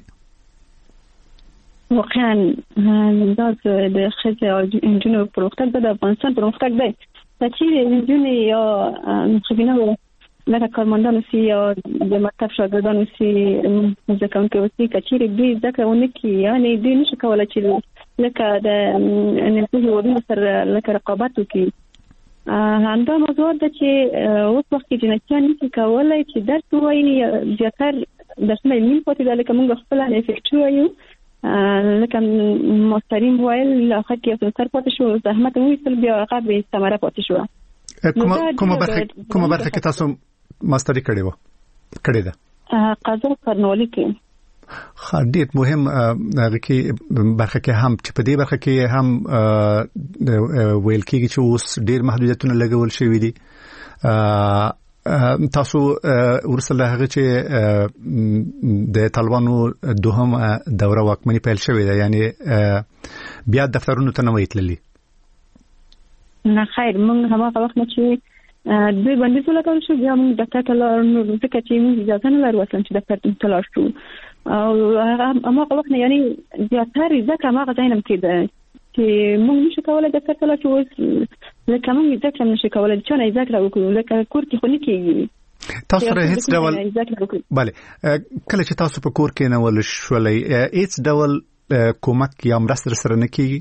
واقعا دا د خزه او انجنونو پرمختګ د افغانستان پرمختګ دی چې انجنونو یا خبرونه لکه کارمندان اوسي یا د مکتب شاګردان اوسي ځکه کوي کچېره دوی ځکه ونه کی یعنی دوی نشي کولای چې لکه د نړۍ هیوادونو سره لکه رقابت وکړي. همدا موضوع ده چې اوس وخت کې جنسیان نشي کولای چې درس ووایي، زیاتر درسونه علمي پاتې ده، لکه موږ خپل افیکټ وایو، لکه ماسترین وایل اخر کې افسر پاتې شو، زحمت وایي بیا هغه به ثمره پاتې شو. کومه برخه کې تاسو ماستری کړې ده؟ قضا سرنوالي کې. ډېر مهم هغه کې برخه کې هم چې په دې برخه کې هم ویل کېږي چې اوس ډېر محدودیتونه لګول شوي دي. تاسو ورسره هغه چې د طالبانو دوهم دوره واکمني پیل شوې ده، یعنی بیا دفترونو ته نه ویتللی؟ نه خیر، موږ هغه وخت نه چې دوی باندې ټول کار شو، بیا موږ دفتر ته لاړو، ځکه چې موږ اجازه نه لرو اصلا چې دفتر ته لاړ شو. او هغه وخت نه یعنی زیاتره ځکه ما غواړم کېده چې موږ نشو کولای د دفتر ته لاړ شو، لکه موږ ځکه نشو کولای چې نه ځکه وکړو، لکه کور کې خو نه کېږي. تاسو سره هیڅ ډول bale کله چې تاسو په کور کې نه ول شولای هیڅ ډول کومک یا مرسته سره نه کېږي؟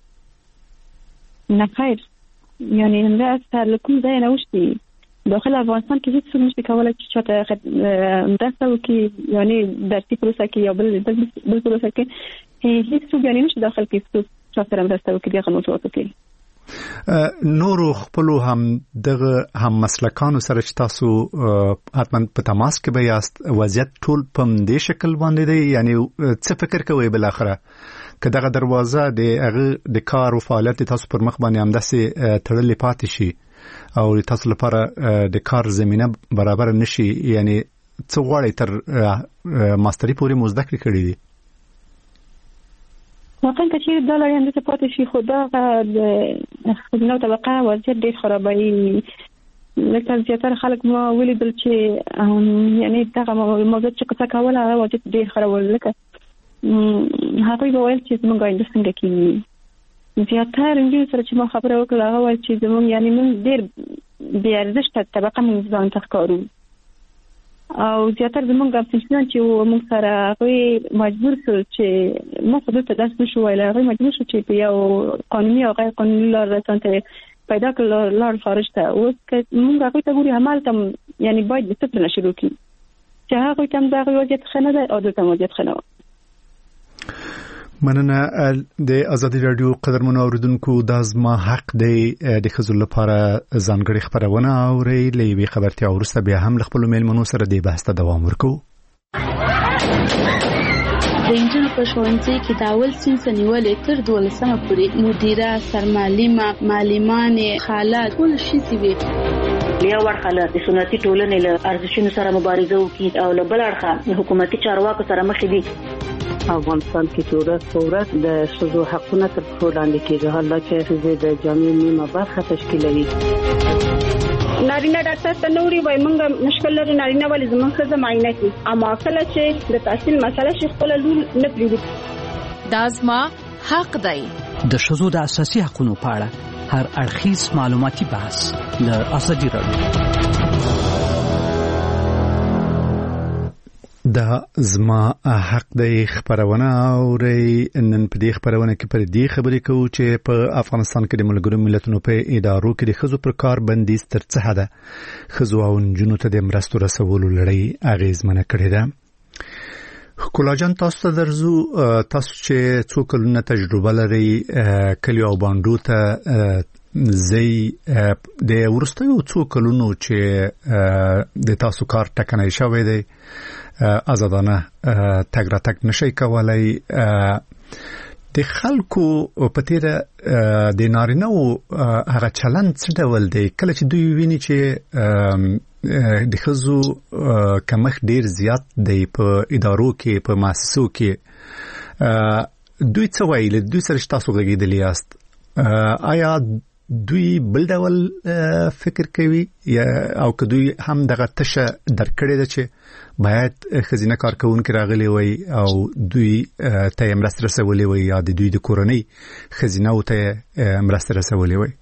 نه خیر، یعنی مرسته لکوم ځای نه وشتي داخل افغانستان کې هیڅ څه نشي کولای چې چاته مرسته وکړي، یعنی درسي پروسه کې یا بل پروسه کې هیڅ څه یعنی نشي داخل کې څه سره مرسته وکړي هغه موضوعات کې. نورو خپلو هم دغه هم مسلکانو سره چې تاسو حتما په تماس کې به یاست، وضعیت ټول په دې شکل باندې دی؟ یعنی څه فکر کوئ بل اخره که دغه دروازه د کار او فعالیت تاسو پر مخ باندې همداسې تړلې پاتې شي او تاسو لپاره د کار زمينه برابر نشي، یعنی څه غواړئ تر ماستری پورې مو زده کړې دي؟ واقعا که چیرې دا لړۍ همداسې پاتې شي، خو دغه د ښځینه طبقه وضعیت ډېر خرابوي. لکه زیاتره خلک ما ولیدل چې یعنی دغه موضوع چې قصه کوله هغه وضعیت ډېر خرابول، لکه هغوی به ویل چې زموږ آینده څنګه کېږي. زیاتره نجونو سره چې ما خبره وکړه هغه ویل چې زموږ یعنی موږ ډېر بې ارزښته طبقه موږ ځان ته ښکارو، او زیاتره زموږ افغانستان چې موږ سره هغوی مجبور شول چې ما خو دلته درس نشو ویلی، هغوی مجبور شو چې په یو قانوني او غیر قانوني لار ځان ته پیدا کړل لار خارج ته. اوس که موږ هغوی ته ګورو همالته یعنی باید د صفر نه شروع کړي چې هغوی ته هم د هغوی وضعیت ښه نه دی او دلته وضعیت ښه نه وه. مننه. د ازادي رادیو قدرمنو اوریدونکو، دا زما حق دی د ښځو لپاره ځانګړې خبرونه اورئ. له یوې خبرتیا وروسته بیا هم له خپلو میلمنو سره دې بحث ته دوام ورکوو. د انجونو په ښوونځي کې د اول صنف نیولې تر 12مه پورې مدیره، سرمعلمه، معلمانې، خاله ټول ښځې وي. یو ورخه له سنتي ټولنې له ارزښتونو سره مبارزه وکړي او له بل اړخه حکومتي چارواکو سره مخ دي. افغانستان کې چې ورځ په ورځ د ښځو حقونه تر پښو لاندې کېږي، حالا چې ښځې د جامعې نیمه برخه تشکیلوي. نارینه ډاکټر ته نوري وای مونږ مشکل لري، نارینه ولې زموږ ښځه معاینه کوي، اما کله چې د تحصیل مسله شي خپل لور نه پریږدي. دا زما حق دی. د ښځو د اساسي حقوقو په اړه هر اړخیز معلوماتي بحث د ازادي رادیو. دا زما حق دی خبرونه اوري. نن په دې خبرونه کې پر دې خبرې کوو چې په افغانستان کې د ملګرو ملتونو په ادارو کې د ښځو پر کار بندیز تر څه حده ښځو او نجونو ته د مرستو رسولو لړۍ اغیزمنه کړې ده. ښکلا جان، تاسو ته درځو. تاسو چې څو کلونه تجربه لرئ کلیو او بانډو ته زی د ورستیو څو کلونو چې د تاسو کار ټکنی شوی دی، آزادانه تګ راتګ نشي کولای، د خلکو په تیره د نارینه او هغه چلند څه ډول دی کله چې دوی ویني چې د ښځو کمښت ډیر زیات دی په ادارو کې، په مؤسسو کې؟ دوی څه وایي؟ دوی سره تاسو غږیدلی یاست، آیا دوی بل ډول فکر کوي او که دوی هم دغه تشه درکړې ده چې باید ښځینه کارکوونکي راغلي وي او دوی ته مرسته رسولې وي یا د دوی د کورنۍ ښځینه‌و ته مرسته رسولې وي؟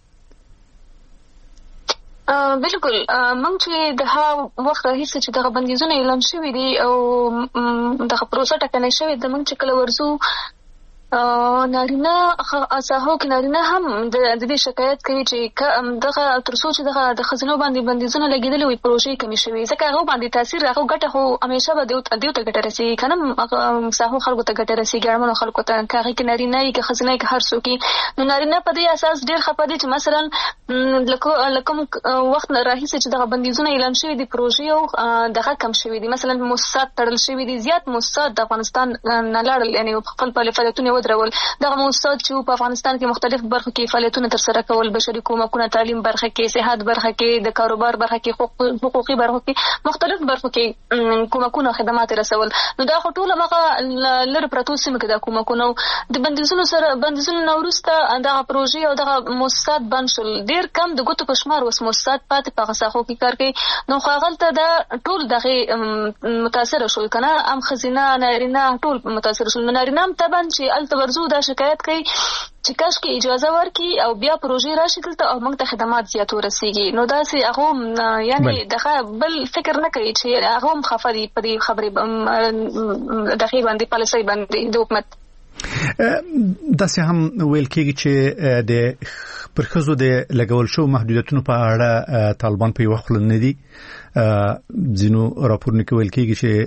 بالکل، موږ چې د هغه وخت راهیسې چې دغه بندیزونه اعلان شوي دي او دغه پروسه ټکنۍ شوې ده، موږ چې کله ورځو نارینه ساحو کې نارینه هم د دې شکایت کوي چې دغه تر څو چې دغه د خزینو باندې بندیزونه لګیدلې وي پروژې کمې شوي ځکه هغه باندې تاثیر هغه ګټه خو همیشه به دیو ته ګټه رسېږي که نه ساحو خلکو ته ګټه رسېږي اړمنو خلکو ته که هغې کې نارینه وي که ښځینه وي که هر څوک وي نو نارینه په دې اساس ډېر خفه دي چې مثلا له کوم وخت نه راهیسې چې دغه بندیزونه اعلان شوي دي پروژې او دغه کم شوي دي مثلا موسسات تړل شوي دي زیات موسسات د افغانستان نه لاړل یعنې خپل فعالیتونه ودرول دغه موسسات چې په افغانستان کې مختلف برخو کې فعالیتونه ترسره کول بشري کومکونه تعلیم برخه کې صحت برخه کې د کاروبار برخه کې حقوقي برخو کې مختلف برخو کې کومکونه خدمات رسول نو دا خو ټوله مغه لر پرتو سیمه کې د کومکونه د بندیزونو نه وروسته دغه پروژې او دغه موسسات بند شول ډېر کم د ګوتو په شمار اوس موسسات پاتې په هغه ساحو کې کار کوي نو خو هغلته دا ټول دغه متاثره شول که نه هم ښځینه نارینه ټول متاثره شول نو نارینه هم طبعا چې هلته ورځو دا شکایت کوي چې کاشکې اجازه ورکړي او بیا پروژې راشي دلته او موږ ته خدمات زیات ورسېږي نو داسې هغه یعنې دغه بل فکر نه کوي چې هغه هم خفه دي په دې خبرې دغې باندې پالیسۍ باندې د حکومت داسې هم ویل کېږي چې د پر ښځو د لګول شو محدودیتونو په اړه طالبان په یوه خوله نه دي ځینو راپورونو کې ویل کېږي چې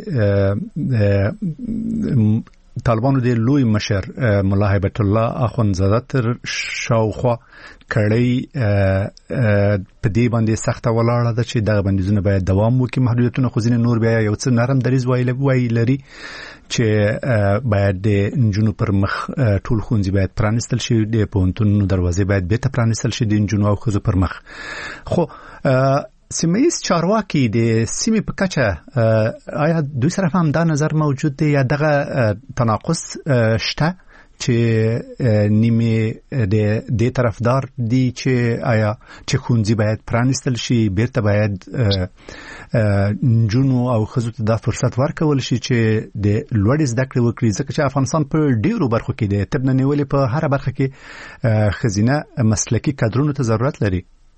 طالبانو د لوی مشر ملا هیبت الله اخوندزاده تر شاوخوا کړی په دې باندې سخته ولاړه ده چې دغه بندیزونه باید دوام وکړي محدودیتونه خو ځینې نور بیا یو څه نرم دریځ وایي لري چې باید د نجونو پر مخ ټول ښوونځي باید پرانیستل شي د پوهنتونونو دروازې باید بیرته پرانیستل شي د نجونو او ښځو پر مخ خو سیمه‌ایز چارواکي د سیمې په کچه آیا دوی سره هم دا نظر موجود دی یا دغه تناقض شته چې نیمه د طرفدار دي چې آیا چې ښوونځي باید پرانیستل شي بیرته باید نجونو او ښځو ته دا فرصت ورکول شي چې د لوړې زده کړې وکړي ځکه چې افغانستان په ډیرو برخو کې د طب نه نیولې په هر برخه کې ښځینه مسلکي کادرونو ته ضرورت لري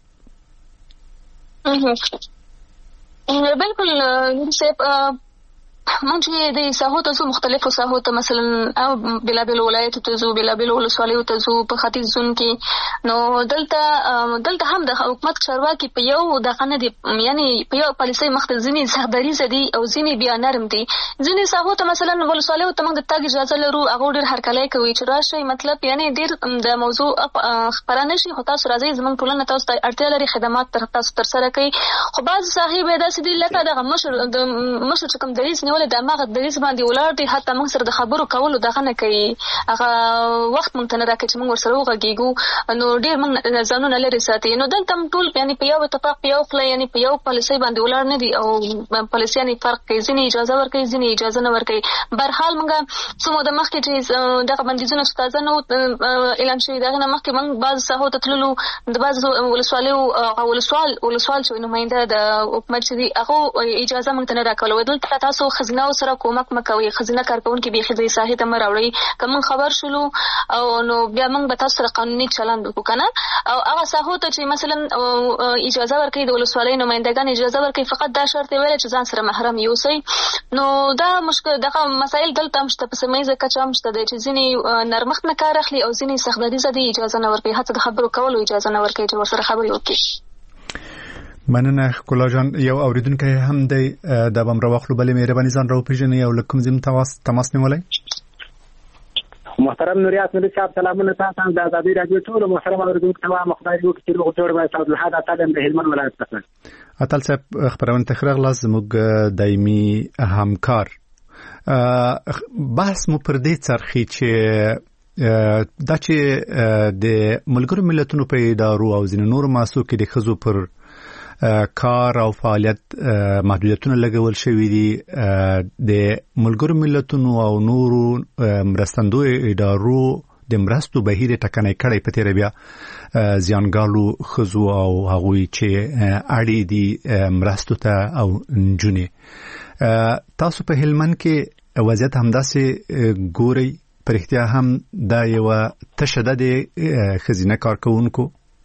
بالکل صاحب مونږ د ساحو ته مختلفو ساحو ته مثلا او بلابل ولایتو ته زو بلابل ولسوالیو ته زو په ختیځ زون کې نو دلته هم د حکومت چارواکي په یو دغه نه دي یعنی په یو پالیسۍ مخ ته ځینې سختدریځه دي او ځینې بیا نرم دي ځینې ساحو ته مثلا ولسوالیو ته موږ د تګ اجازه لرو هغه ډېر هرکلی کوي چې راشئ مطلب یعنی ډېر د موضوع خپره نه شي خو تاسو راځئ زموږ ټولنه تاسو ته اړتیا لري خدمات تاسو ترسره کوي خو بعضې ساحې به داسې دي لکه دغه مشر چې کوم دریځ نیولې د هماغه دریځ باندې ولاړ دي حتی موږ سره د خبرو کولو دغه نه کوي هغه وخت موږ ته نه راکوي چې موږ ورسره وغږېږو نو ډېر موږ ځانونه لرې ساتي نو دلته هم ټول یعنې په یو اتفاق په یو خوله یعنې په یو پالیسۍ باندې ولاړ نه دي او پالیسۍ یعنې فرق کوي ځینې اجازه ورکوي ځینې اجازه نه ورکوي بهرحال موږ څو موده مخکې چې دغه بندیزونه چې تازه نه اعلان شوي د هغې نه مخکې موږ بعضو ساحو ته تللو د بعضو ولسوالیو ولسوال چې نماینده د حکومت چې دي هغو اجازه موږ ته نه راکوله دلته تاسو ښځینه سره کومک مکوي ښځینه کارکونکي بیخي د ساحې ته مه راوړئ که موږ خبر شولو او نو بیا موږ به تاسو سره قانوني چلند وکړو که نه او هغه ساحو ته چې مثلا اجازه ورکوي د ولسوالۍ نمایندګان اجازه ورکوي فقط دا شرط یې ویلی چې ځان سره محرم یوسئ نو دا دغه مسایل دلته هم شته په سیمه ییزه کچه هم شته دی چې ځینې نرمښت نه کار اخلي او ځینې سختدریځه دي اجازه نه ورکوي حتی د خبرو کولو اجازه نه ورکوي چې ورسره خبرې وکړي مننه ښکلا جان یو اوریدونکی هم دی د بم راوخلو بلې مهرباني ځان راوپېژنئ او له کوم ځای تماس نیولی محترم نوریات نوري صاحب سلامونه تاسو د ازادي راډیو ټول محترم اوریدونکو ته خدای دې وکړي چې روغ جوړ وي تاسو له هدا تعلیم د هلمند ولایت څخه اتل صاحب خبرونه تخرغ لاس زموږ دایمي همکار بحث مو پر دې څرخي چې دا چې د ملګرو ملتونو په ادارو او ځینې نورو مؤسسو کې د ښځو پر کار او فعالیت محدودیتونه لګول شوي دي د ملګرو ملتونو او نورو مرستندوی ادارو د مرستو بهیر ټکنۍ کړی په تیره بیا زیانګالو ښځو او هغوی چې اړې دي مرستو ته او نجونې تاسو په هلمند کې وضعیت همداسې ګورئ په رښتیا هم دا یوه تشه ده د ښځینه کارکوونکو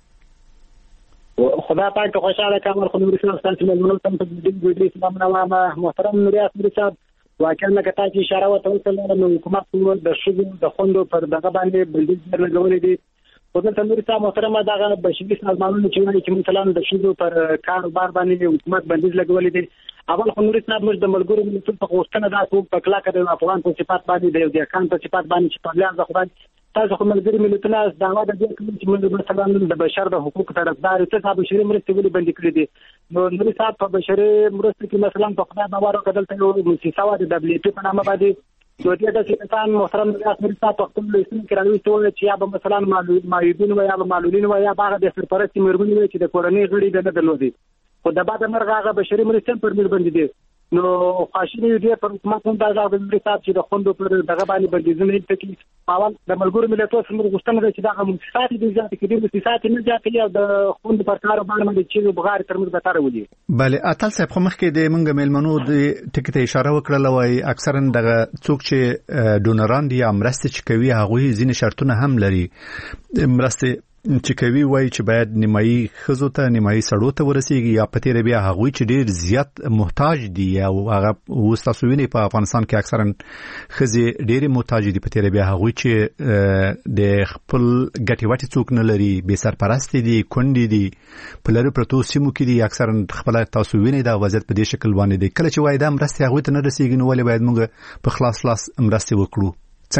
خدا پاک خوشاله کامل خو نوري صاحب ستاسو ملمنو تم په دې ویډیو سلامونه وایم محترم نوریات نوري صاحب واقعا کته چې اشاره وته وکړه نو حکومت د شګو د خوندو پر دغه باندې بندیز لګولې دي. په دې تمرین ته محترمه دغه بشري سازمانونو چې مثلا د شګو پر کاروبار باندې حکومت بندیز لګولې دي. اول خو نوري صاحب موږ د ملګرو ملتونو په غوښتنه دا څوک په کلاکه د افغان په صفات باندې د یو ځکان په صفات باندې چې په لاره خو تاسو کوم ملګری ملتونه دعوا د دې کوم چې موږ مثلا د بشر د حقوقو طرفدار ته صاحب بشري مرستې ولې بند کړې دي. نو نوري صاحب په بشري مرستې کې مثلا په خدای باور کدل ته یو مؤسسه و د دبليو پی په نامه باندې نو دې د سیستان محترم نوري صاحب په خپل لسن کې راوي ته چې یا به مثلا مایدین و یا معلولین و یا باغ د سرپرستی مرګونی وي چې د کورنۍ غړي نه درلودي خو د بعد مرغه بشري مرستې پر مل باندې دي. نو خاصنی دې پر حکومت هم دا ځای د صاحب چې د خوندو پر دغه باندې بندیزونه یې پکې اول د ملګرو ملتونو سره غوښتنه چې دا مؤسسات دي ځکه چې د مؤسسات نه ځکه او د خوند پر کاروبار باندې چې بغیر تر موږ به تر ودی. بله اتل صاحب خو مخکې د منګ میلمنو د ټکی ته اشاره وکړه وای اکثرا دغه څوک چې ډونران دي امرسته چې کوي هغه ځینې شرطونه هم لري. مرسته چې کوي وای چې باید نیمایي خزو ته نیمایي سړو ته ورسیږي یا پته ربیا هغه چې ډیر زیات محتاج دي او هغه وستاسوینه په افغانستان کې اکثرا خزي ډیر محتاج دي پته ربیا هغه چې د خپل ګټي وټي څوک نه لري به سرپرست دي کندي دي په لری پروتو سیمو کې دي اکثرا خپل تاسوینه دا وضعیت په دې شکل باندې دي. کله چې وای دا مرسته هغه ته نه رسیږي نو ولې باید موږ په خلاص مرسته وکړو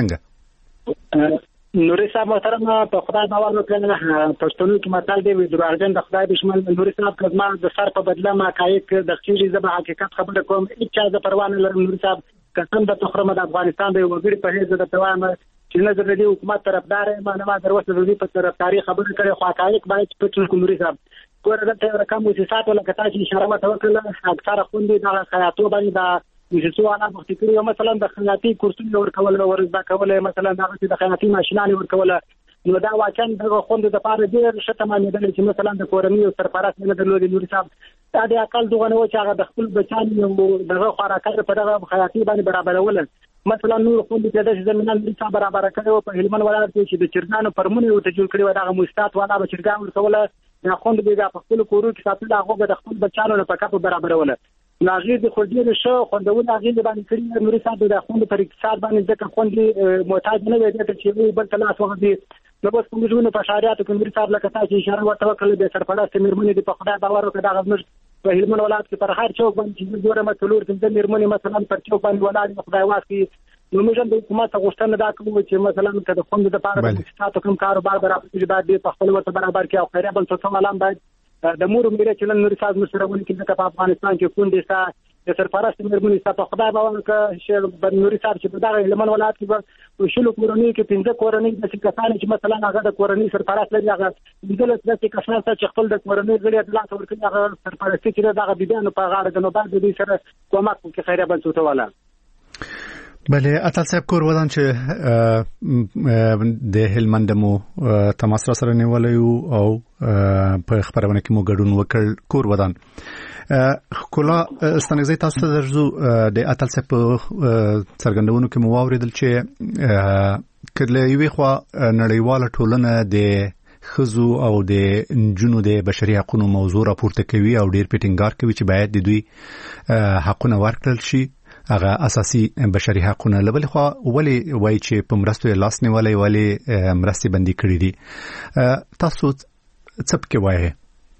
څنګه؟ نوري صاحب محترم په خدای باور وکړه پښتون کې متل دی دروغجن د خدای دشمن. نوري صاحب کزما د سر په بدله ما کایک د خېږي زبا حقیقت خبره کوم چې د پروانه لرم. نوري صاحب قسم د تخرم د افغانستان د وګړي په هیڅ د توانه چې نه د دې حکومت طرفدار ما نه دروسه د دې په طرفداري خبره کوي خو حقایق باید پټ نوري صاحب ګوره د رقم مؤسسات ولا کتا چې اشاره وکړه اکثره خوندې د خیاطو باندې د مؤسسو انا وخت کې مثلا د خیاطي کورسونه ورکول او ورزده کول مثلا د خیاطي ماشينان ورکول نو دا واقعا د خوند د پاره ډیر شته معنی د چې مثلا د کورنۍ او سرپرست نه درلودي. نوري صاحب دا د عقل دغه نو چې هغه د خپل بچان دغه خوراکه په دغه خیاطي باندې برابرول مثلا نور خوند د دې زمينه لري برابر کړو په هلمند ولایت کې چې د چرګانو پرمونه او تجول کړي دغه مؤسسات والا به چرګان ورکول نه خوند بیګه په خپل کورو کې ساتل هغه د خپل بچانو په کاپ برابرول لاغي د خلدي شو خوندونه غي باندې کړی. نوري صاحب د خوند پر اقتصاد باندې ځکه خوند محتاج نه وي چې بل تلاش وغدي نو بس کوم ژوند په شاریاتو کې نوري صاحب لکه تاسو اشاره ورته وکړه د سرپرست مرمنې د په خدای باور وکړه دا غوښمن په هلمند ولایت کې پر هر چوک باندې چې ګوره مسلور د مرمنې مثلا پر چوک باندې ولاړ خدای واسي نو موږ د حکومت غوښتنه دا کوو چې مثلا د خوند د پاره د ستاسو کوم کاروبار برابر چې باید په خپل وخت برابر کې او خیره بل څه علام باید د مور مېره چې نن نوري صاحب مسرونه کې په افغانستان کې کوندې سا د سرپرست مرمنې سا په خدای باور وکړه چې نوري صاحب چې په دغه هلمند ولایت کې شلو کورنۍ کې 15 کورنۍ د کسان چې مثلا هغه د کورنۍ سرپرست لري هغه د کسان چې خپل د کورنۍ غړي د لاس ورکړي هغه سرپرست چې دغه بيدانو په غاړه د نوبات د دې سره کومک کې خیره بل څه والا. بله اتل صاحب کور ودان چې د هلمند مو تماس را سره نیولې او په خبرونه کې مو ګډون وکړ کور ودان کله ستنګزي تاسو ته درځو د اتل صاحب څرګندونو کې مو اوریدل چې کله یوې خوا نړیواله ټولنه د خزو او د جنو د بشري حقوقو موضوع راپورته کوي او ډیر پټینګار کوي چې باید د دوی حقونه ورکړل شي هغه اساسي بشري حقوقونه لبل خو ولی وای چې په مرستو لاس نیولې ولی مرستي بندي کړې دي تاسو څه پکې وایي؟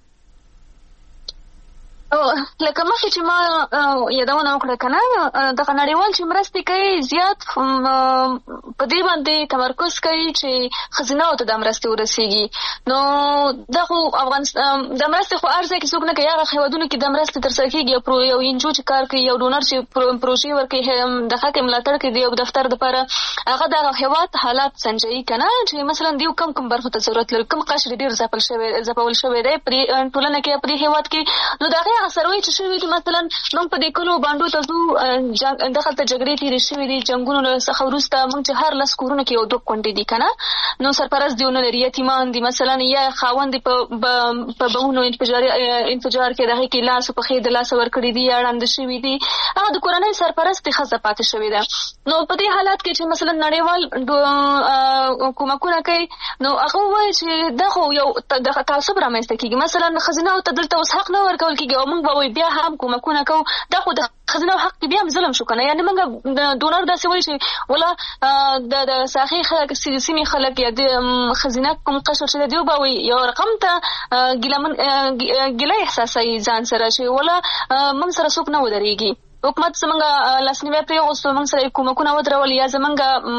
لکه مخکې چې ما یادونه وکړه کنه د نړیوال چې مرستې کوي زیات په دې باندې تمرکز کوي چې خزینه او د مرستې ورسیږي. نو دغه افغانستان د مرستې خو ارزه کې څوک نه کوي هغه خیوادونو کې د مرستې تر څنګ کېږي یو انجو چې کار کوي یو ډونر چې پروژې ورکوي د حق ملاتړ کوي یو دفتر لپاره هغه د هیواد حالات سنجي کنه چې مثلا دیو کم برخه ته ضرورت لري کم قشر ډیر زپل شوی دی په ټولنه کې په هیواد کې نو دغه سروي چې شوی دي مثلا موږ په دې کلو باندې تاسو دغه ته جګړې تیرې شوې دي جنگونو څخه وروسته موږ چې هر لس کورونه کې یو دوه کونډې دي کنه نو سرپرست دیونه لري یتیمان دي مثلا یا خاوند په بهونو انفجار کې دغه کې لاس په خې د لاس ور کړی دي اړاند شوی دي هغه د کورنۍ سرپرست خزه پاتې شوی ده. نو په دې حالات کې چې مثلا نړیوال کومکونه کوي نو هغه وایي چې دغه یو د تعصب رامنځته کیږي مثلا خزینه او تدلته اوس حق نه ورکول کیږي او موږ به بیا هم کومکونه کوو. دا خو د خزینه حق بیا هم ظلم شو کنه. یعنی موږ ډونر داسې وایي چې ولا د ساحې خلک سیمې خلک یا د خزینه کوم قشر چې دی به وي یو رقم ته ګیله احساسوي ځان سره چې ولا موږ سره څوک نه ودرېږي. حکومت زمونږ لاسنیوی پرېغوستو، موږ سره کومکونه ودرول یا زمونږ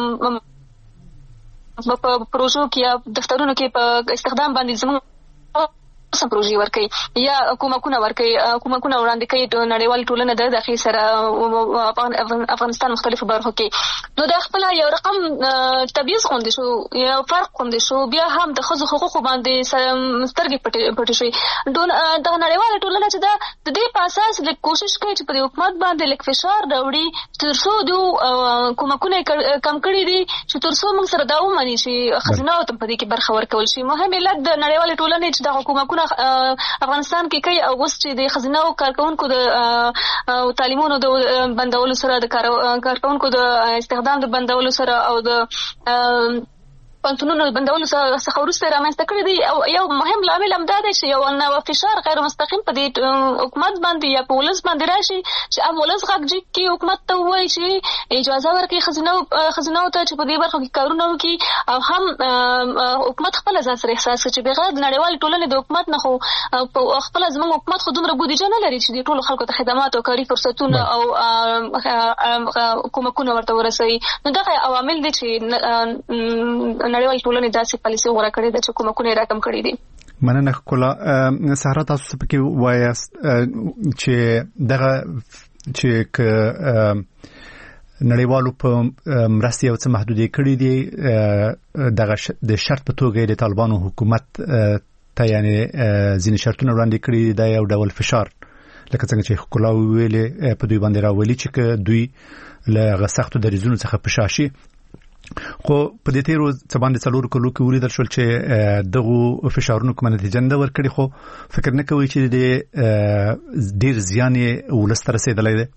په پروژو کې یا دفترونو کې په استخدام باندې زمونږ سم پروژې ورکوي یا کومکونه ورکوي، کومکونه وړاندې کوي نړیوال ټولنه د داخلي سره افغانستان مختلفو برخو کې. نو دا خپل یو رقم تبعیض غوندې شو، یو فرق غوندې شو. بیا هم د ښځو حقوقو باندې سترګې پټې شوې. دغه نړیواله ټولنه چې دا د دې په اساس لږ کوشش کوي چې په دې حکومت باندې لږ فشار راوړي تر څو د کومکونه کم کړي دي چې تر څو موږ سره دا ومني چې ښځینه ته په دې کې برخه ورکول شي. مهم علت د نړیوالې ټولنې چې د حکومتونو افغانستان کې کوي او اوس چې د ښځینه کارکونکو د تعلیمونو د بندولو سره د کارکونکو د استخدام د بندولو سره او د پانتونونو بندولو څخه وروسته رامنځته کړي دي. او یو مهم لامل هم دا دی چې یو فشار غیر مستقیم په دې حکومت باندې یا په ولس باندې راشي چې ام ولس غږ کې حکومت ته وایي چې اجازه ورکړي ښځینو ته چې په دې برخه کې کارونه وکړي، او هم حکومت خپل ځان سره احساس کړي چې بغیر د نړیوال ټولنې د حکومت نه خو خپل زموږ حکومت خو دومره بودیجه نه لري چې د ټولو خلکو ته خدمات او کاري فرصتونه او کومکونه ورته ورسوي. نو دغه عوامل دي چې نړیوال ټولنې داسې پالیسي غوره کړې ده چې کومکونه یې راکم کړي دي. مننه ښکلا. سهرا تاسو څه پکې وایاست چې دغه چې نړیوالو په مرستې او څه محدودې کړي دي دغه د شرط په توګه د طالبانو حکومت ته یعنی ځینې شرطونه وړاندې کړي دا یو ډول فشار لکه څنګه چې ښکلا ویلې په دوی باندې راولي چې دوی له سختو دریځونو څخه په شا شي. خو په دې تیرو څه باندې 4 کلو کې ولیدل شول چې دغه فشارونو کومه نتیجه نه ورکړي، خو فکر نه کوي چې د ډیر زیان ولست رسیدلای دی.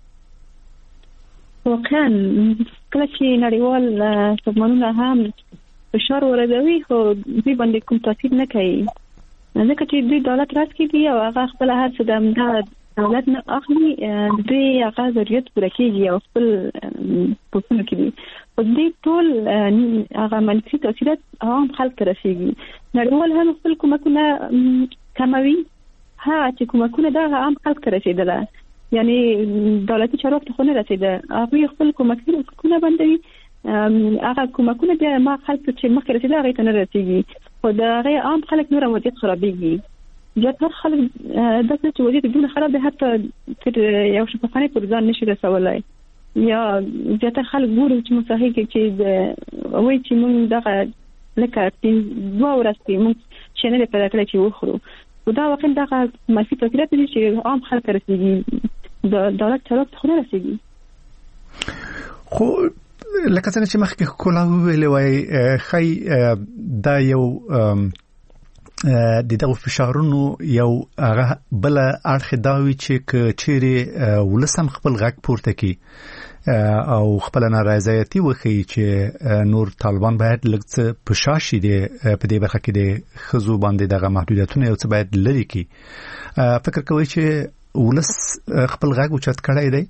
واقعا کله چې نړیوال سازمانونه هم فشار وردوي خو دوی باندې کوم تاثیر نه کوي، ځکه چې دوی دولت راځي کیږي او هغه خپل هر څه د دولت نه اخلي، دوی هغه ضرورت پوره کیږي او خپل پوښتنه کوي. په دې ټول هغه منفي تاثیرات عام خلک رسیږي. نړیوال هم خپل کومکونه کموي، چې کومکونه دا عام خلک رسیدله، یعنی دولتي چارواکو ته نه رسیده، هغه خپل کومکونه بندوي، هغه کومکونه د ما خلک چې مخکې رسیده هغه ته نه رسیږي، خو دا هغه عام خلک نور وضعیت خرابېږي. زیاتره خلک داسې چې وضعیت دونه خراب دی حتی تر یو شفافانه پر ځان نشي رسولای، یا زیاتره خلک ګوري چې مصاحي کې چې وایي چې موږ دغه لکه 2 ورځې موږ چې نه پیدا کړی چې وخورو، دا واقعا دغه منفي تاثیرات دي چې عام خلک رسیږي، د دولت چارواکو ته نه رسیږي. خو لکه څنګه چې مخکې کولا ویلې وای خی دا یو دغه فشارونو یو هغه بل اړخ داوي چې چیرې ولسم خپل غږ پورته کی او خپل نارضایتي وخی چې نور طالبان باید لږ پشاشي دي په دې برخه کې د خزو باندې دغه محدودیتونه یو څه باید لري کی. فکر کوي چې ولس خپل غږ اوچت کړی دی؟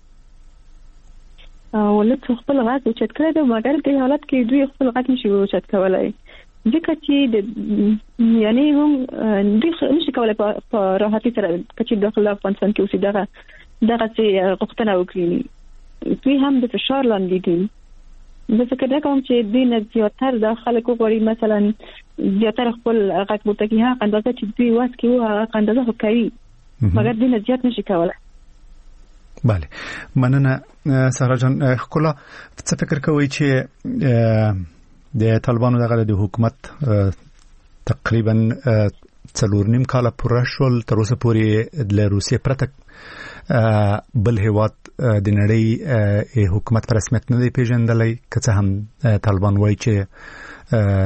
ولس خپل غږ اوچت کړی دی، مګر په حالت کې دوی خپل غږ نشي اوچت کولای، ځکه چې یعنی هم نشي کولای په راحتي سره چې داخله افغانستان کې اوسې دغه څه غوښتنه وکړي. دوی هم د فشار لاندې دي. زه فکر کوم چې دوی نه زیاتره د خلکو غوړي مثلا زیاتره خپل غږ پورته کوي، هغه اندازه چې دوی واس کوي هغه اندازه کوي، مګر دوی نه زیات نشي کولای. بله، مننه سهرا جان. ښکلا څه فکر کوي چې د طالبانو دغه د حکومت تقریبا 4.5 کال پوره شول، تر اوسه پورې د روسیې پرته بل هیواد د نړۍ حکومت په رسمیت نه دی پیژندلی، که څه هم طالبان وایي چې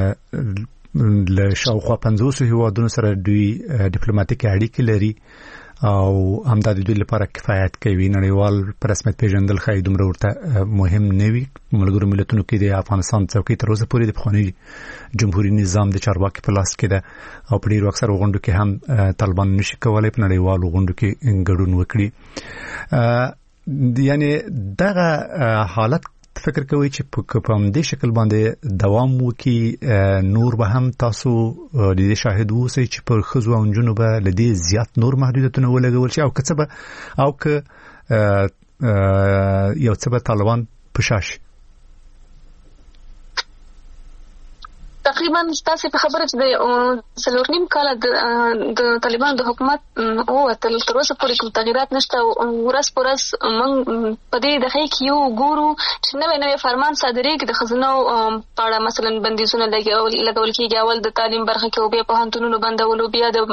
له شاوخوا 50 هیوادونو سره دوی ډیپلوماټیک اړیکې لري او همدا د دوی لپاره کفایت کوي. نړیوال په رسمیت پیژندل خای دومره ورته مهم نه وي. ملګرو ملتونو کې د افغانستان څوکۍ تر اوسه پورې د پخواني جمهوریت نظام د چارواکي په لاس کې ده او په ډیرو اکثر غونډو کې هم طالبان نشي کولای په نړیوالو غونډو کې ګډون وکړي. یعنی دغه حالت فکر کوي چې په همدې شکل باندې دوام وکړي نور به هم تاسو د دې شاهد اوسئ چې پر ښځو او نجونو به له دې زیات نور محدودیتونه ولګول شي او که یو څه به طالبان په شا شي؟ تقریبا تاسو په خبره چې د 4.5 کال د طالبانو د حکومت تر اوسه پورې کوم تغیرات نشته. ورځ پر ورځ موږ په دې دغه کې یو ګورو چې نوې فرمان صادریږي د خزانو په اړه، مثلا بندیزونه لګول کېږي. اول د تعلیم برخه کې او بیا په هانتونو بندولو، بیا د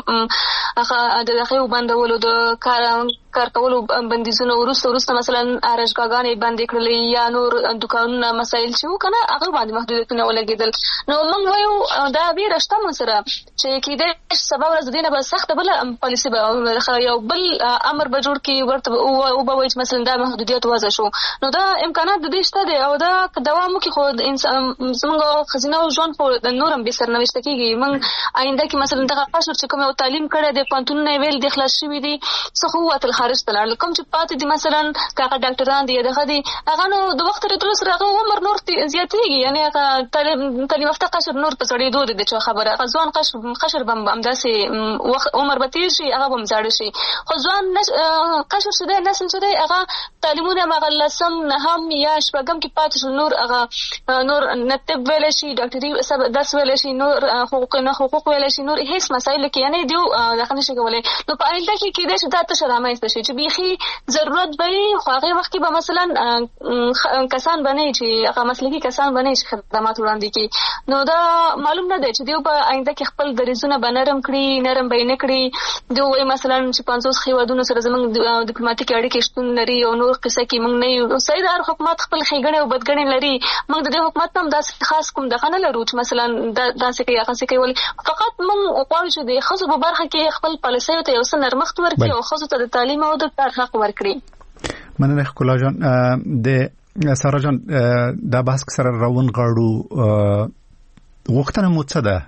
دغه بندولو، د کار کولو بندیزونه، ورسته مثلا ارشګاګانې بندې کړلې یا نور دکانونه مسایل چې وکنه هغه باندې محدودیتونه ولګېدل. نو موږ وایو دا به رښتا مسره چې کېدې سبب ورځ دینه به سخت بل پالیسي به یو بل امر به جوړ کی ورته او به وایي مثلا دا محدودیت وضع شو. نو دا امکانات د دې شته دي او دا دوام کوي. خو انسان زموږ خزینه او ژوند په نورم به سرنوشت کېږي. موږ آینده کې مثلا دغه قشر چې کوم تعلیم کړی د پانتونونه ویل د خلاص شوی دي څه خو وتل خارج تلل کوم چې پاتې دي مثلا کاغه ډاکټران دي دغه دي هغه نو د وخت تر سره هغه عمر نور زیاتېږي. یعنی هغه تعلیم یافته قشر نور په سړی دوه د چا خبره ځوان قشر بم همداسې عمر به تیر شي هغه هم زاړه شي. خو ځوان قشر څه دی نسل څه دی هغه تعلیمونه مغلسم نه هم یا شپږم کې پاتې شو نور هغه نور نتب ویل شي ډاکټري درس ویل شي نور حقوق ویل شي نور هیڅ مسایل کې یعنی دیو دغه نشي کولای. نو په آینده کې کېدای شي دا تشه رامنځته شي چې بيخي ضرورت به خو هغه وخت کې به مثلا کسان بنئ چې هغه مسلکي کسان بنئ چې خدمات وړاندې کوي. نو دا معلوم نه دی چې دیو په آینده کې خپل دریزونه بنرم کړي نرم به نه کړي. دیو وایي مثلا چې 50 خیوادونو سره زموږ ډیپلوماټیک اړیکې شتون لري او نور قصه کې موږ نه یو سید هر حکومت خپل خېګړې او بدګړې لري. موږ د دې حکومت هم داسې خاص کوم دغه نه لرو چې مثلا داسې کې هغه څه کوي. فقط موږ غواړو چې د خصوص په برخه کې خپل پالیسي ته یو څه نرمښت ورکړي او خصوص ته د تعلیم او د کار حق ورکړي. مننه خلا جان. د سارا جان دا بحث سره روان غاړو غوښتنه مو څه ده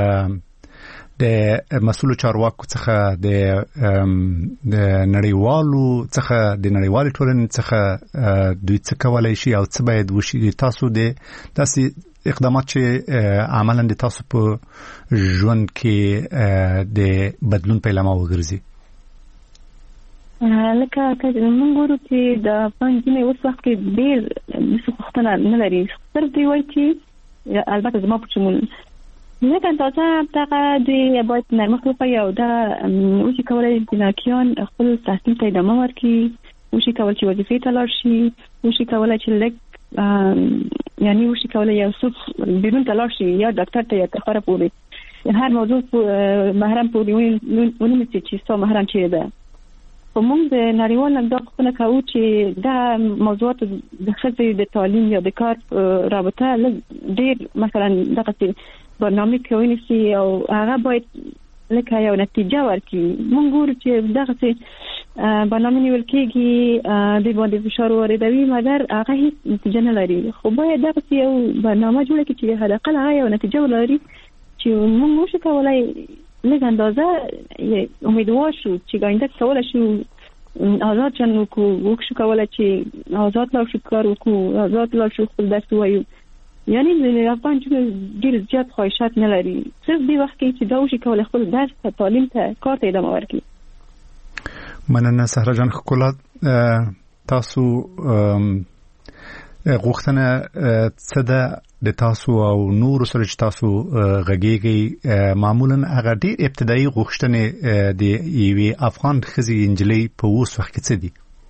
د مسؤل چارواکو څخه د نړیوالو څخه د نړیوالې ټولنې څخه دوی څه کولای شي او څه باید وشي؟ تاسو د داسې اقدامات چې عملاً د تاسو په ژوند کې د بدلون پیلامه وګرځي؟ لکه موږ ګورو چې د پنځمه اوس وخت کې ډېر څه نه لري. صرف دی وایي چې البته زما په شمول لکه تاسو ته د باید نرمښت وکړي او دا وشي کولای چې ناکیان خپل تحصیل ته ادامه ورکړي، وشي کولای چې وظیفې ته لاړ شي، وشي کولای چې یعنی وشي کولای یو څوک بیرون ته لاړ شي یا ډاکټر ته یا تخره پورې هر موضوع محرم پورې ونیسي چې څو محرم چیرې ده. په موږ د نړیوال دا خپل کوو چې دا موضوعات د ښځې د تعلیم یا د کار رابطه ډېر مثلا دغه برنامه کوي سي او هغه باید لکه یو نتیجه ورکړي. موږ ګورو چې دغه برنامه نیول کېږي د باندې فشار واردوي مګر هغه هیڅ نتیجه نه لري. خو باید دغه یو برنامه جوړه کړي چې حداقل هغه یو نتیجه ولري چې موږ وشو کولای لږ اندازه امیدوار شو چې ګاینده کولای شو آزاد چن وکړو کولای چې آزاد لا شو کار وکړو، آزاد لا شو خپل درس وایو. یعنی د افغان چې ډیر زیات خواهشات نه لري. صرف دی وخت کې چې دا وشي کولای خپل درس ته تعلیم ته کار ته ادامه ورکړي. مننه سهرا جان. خکولات تاسو غوښتنه څه ده د تاسو او نور سره چې تاسو غږیږي معمولا هغه ډېر ابتدایي غوښتنې د یوې افغان ښځې نجلۍ په اوس وخت کې څه دي؟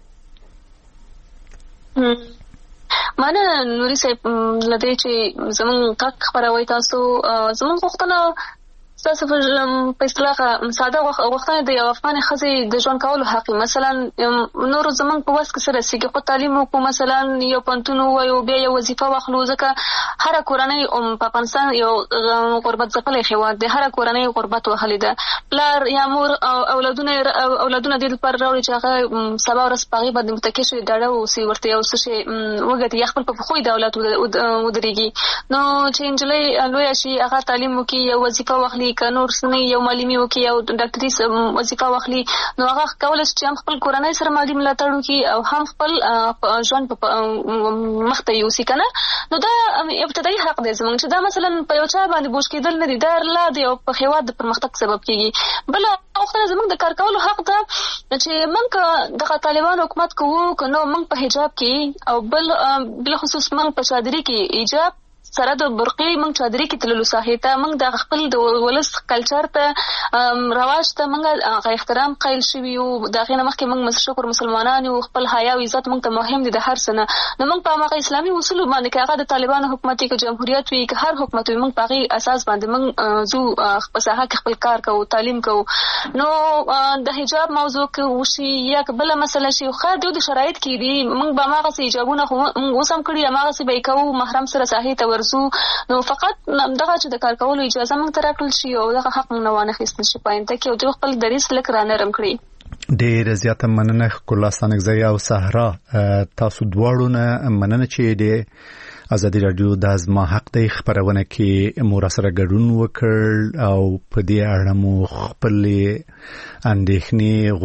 مننه نوري صاحب لدې چې زموږ غږ خپروي. تاسو زموږ غوښتنه تاسو په اصطلاح ساده وختونه د یو افغان ښځې د ژوند کولو حق مثلا نور زمونږ په وس کې سره رسیږي خو تعلیم وکړو مثلا یو پوهنتون ووایو بیا یو وظیفه واخلو ځکه هره کورنۍ په افغانستان یو غربت ځپلی هېواد دی هره کورنۍ غربت وهلی ده پلار یا مور اولادونه دې لپاره راوړي چې هغه سبا ورځ په هغې باندې متکي شي ډاډه واوسي ورته یو څه شی وګټي یا خپل په پښو د اولاد ودرېږي نو چې نجلۍ لویه شي هغه تعلیم وکړي یو وظیفه واخلي که نور څه نه یو معلمي وکړي یو ډاکټري وظیفه واخلي نو هغه کولی شي چې هم خپل کورنۍ سره مالي ملاتړ وکړي او هم خپل ژوند مخ ته یوسي که نه نو دا ابتدایي حق دی زموږ چې دا مثلا په یو چا باندې بوج کېدل نه دي دا الله د یو هېواد د پرمختګ سبب کېږي بله وختونه زموږ د کار کولو حق ده چې موږ دغه طالبانو حکومت کوو که نو موږ په حجاب کې او بلخصوص موږ په چادري کې حجاب سره د برقې موږ چادري کې تللو ساحې ته موږ د خپل د ولس کلچر ته رواج ته موږ احترام قایل شوي یو د هغې نه مخکې موږ شکر مسلمانان یو خپل حیا او عزت موږ ته مهم دي د هر څه نه نو موږ په هماغه اسلامي اصولو باندې که هغه د طالبانو حکومت وي که جمهوریت وي که هر حکومت وي موږ په هغې اساس باندې موږ ځو په ساحه کې خپل کار کوو تعلیم کوو نو د حجاب موضوع که وشي یا که بله مسله شي خو د شرایط کې دي موږ به هماغسې حجابونه خو موږ اوس هم کړي هماغسې به یې کوو محرم سره ساحې ته نو فقط دغه چې د کار کولو اجازه موږ ته راکړل شي او دغه حق موږ نه وانخیستل شي په آینده کې او دوی خپل دریځ لږ رانرم کړي ډېره زیاته مننه ښکلا ستانکزی او صحرا تاسو دواړو نه مننه چې د ازادي راډیو د زما حق دی خپرونه کې مو راسره ګډون وکړ او په دې اړه مو خپلې اندېښنې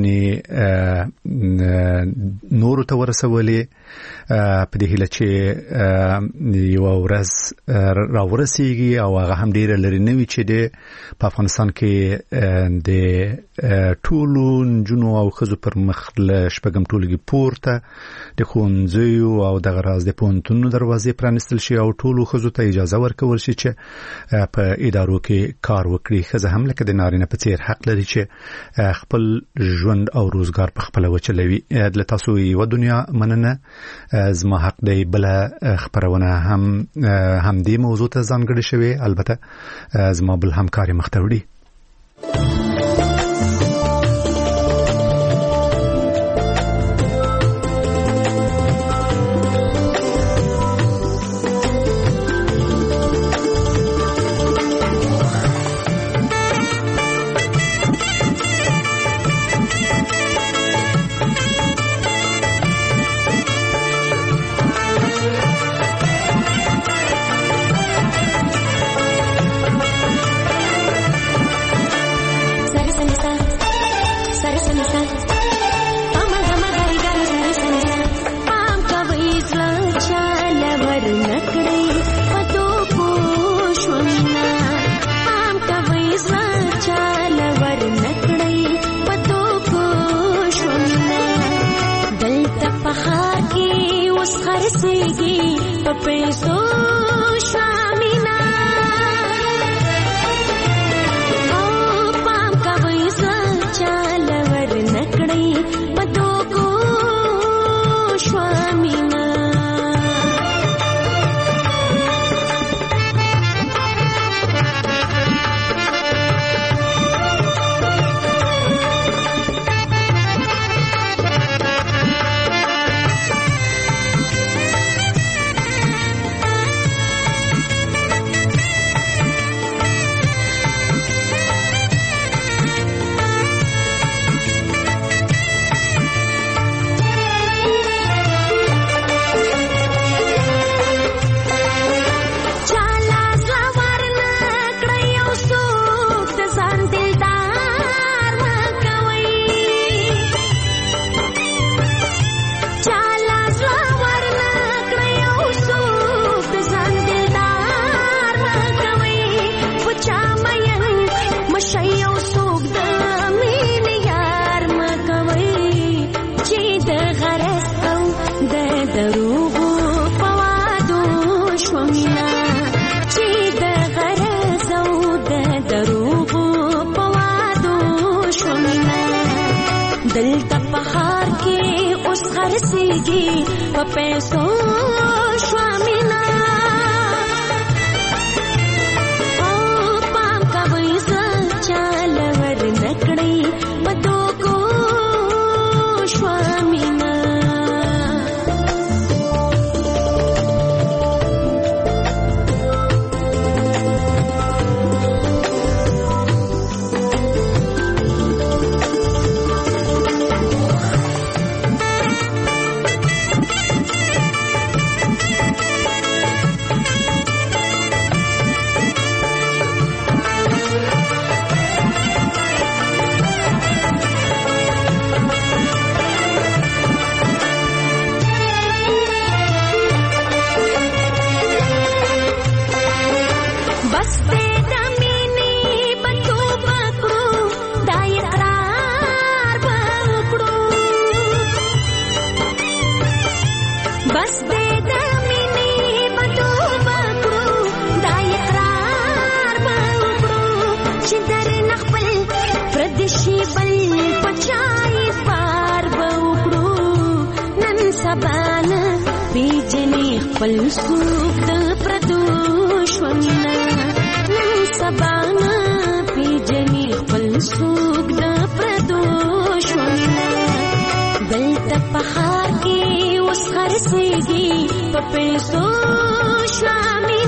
غوښتنې نورو ته ورسولې په دې هیله چې یوه ورځ راورسیږي او هغه هم ډېره لرې نه وي چې په افغانستان کې د ټولو نجونو او ښځو پر مخ له شپږم ټولګي پورته د ښوونځیو او دغه راز د پوهنتونونو دروازې پرانیستل شي او ټولو ښځو ته اجازه ورکول شي چې په ادارو کې کار وکړي ښځه هم لکه د نارینه په څېر حق لري چې خپل ژوند او روزګار په خپله وچلوي له تاسو یوه دنیا مننه زما حق دی بله خپرونه هم همدې موضوع ته ځانګړې شوې البته زما بل همکار یې مخته وړي دلته په ښار کې اوس خرڅېږي په پیسو شوه مینا او پام کوئ خپل سوق د پردوش ومینا نن سبانا پیجنې خپل سوق د پردوش ومینا دلته پخار کې اوس خرڅېږي په پیسو شامي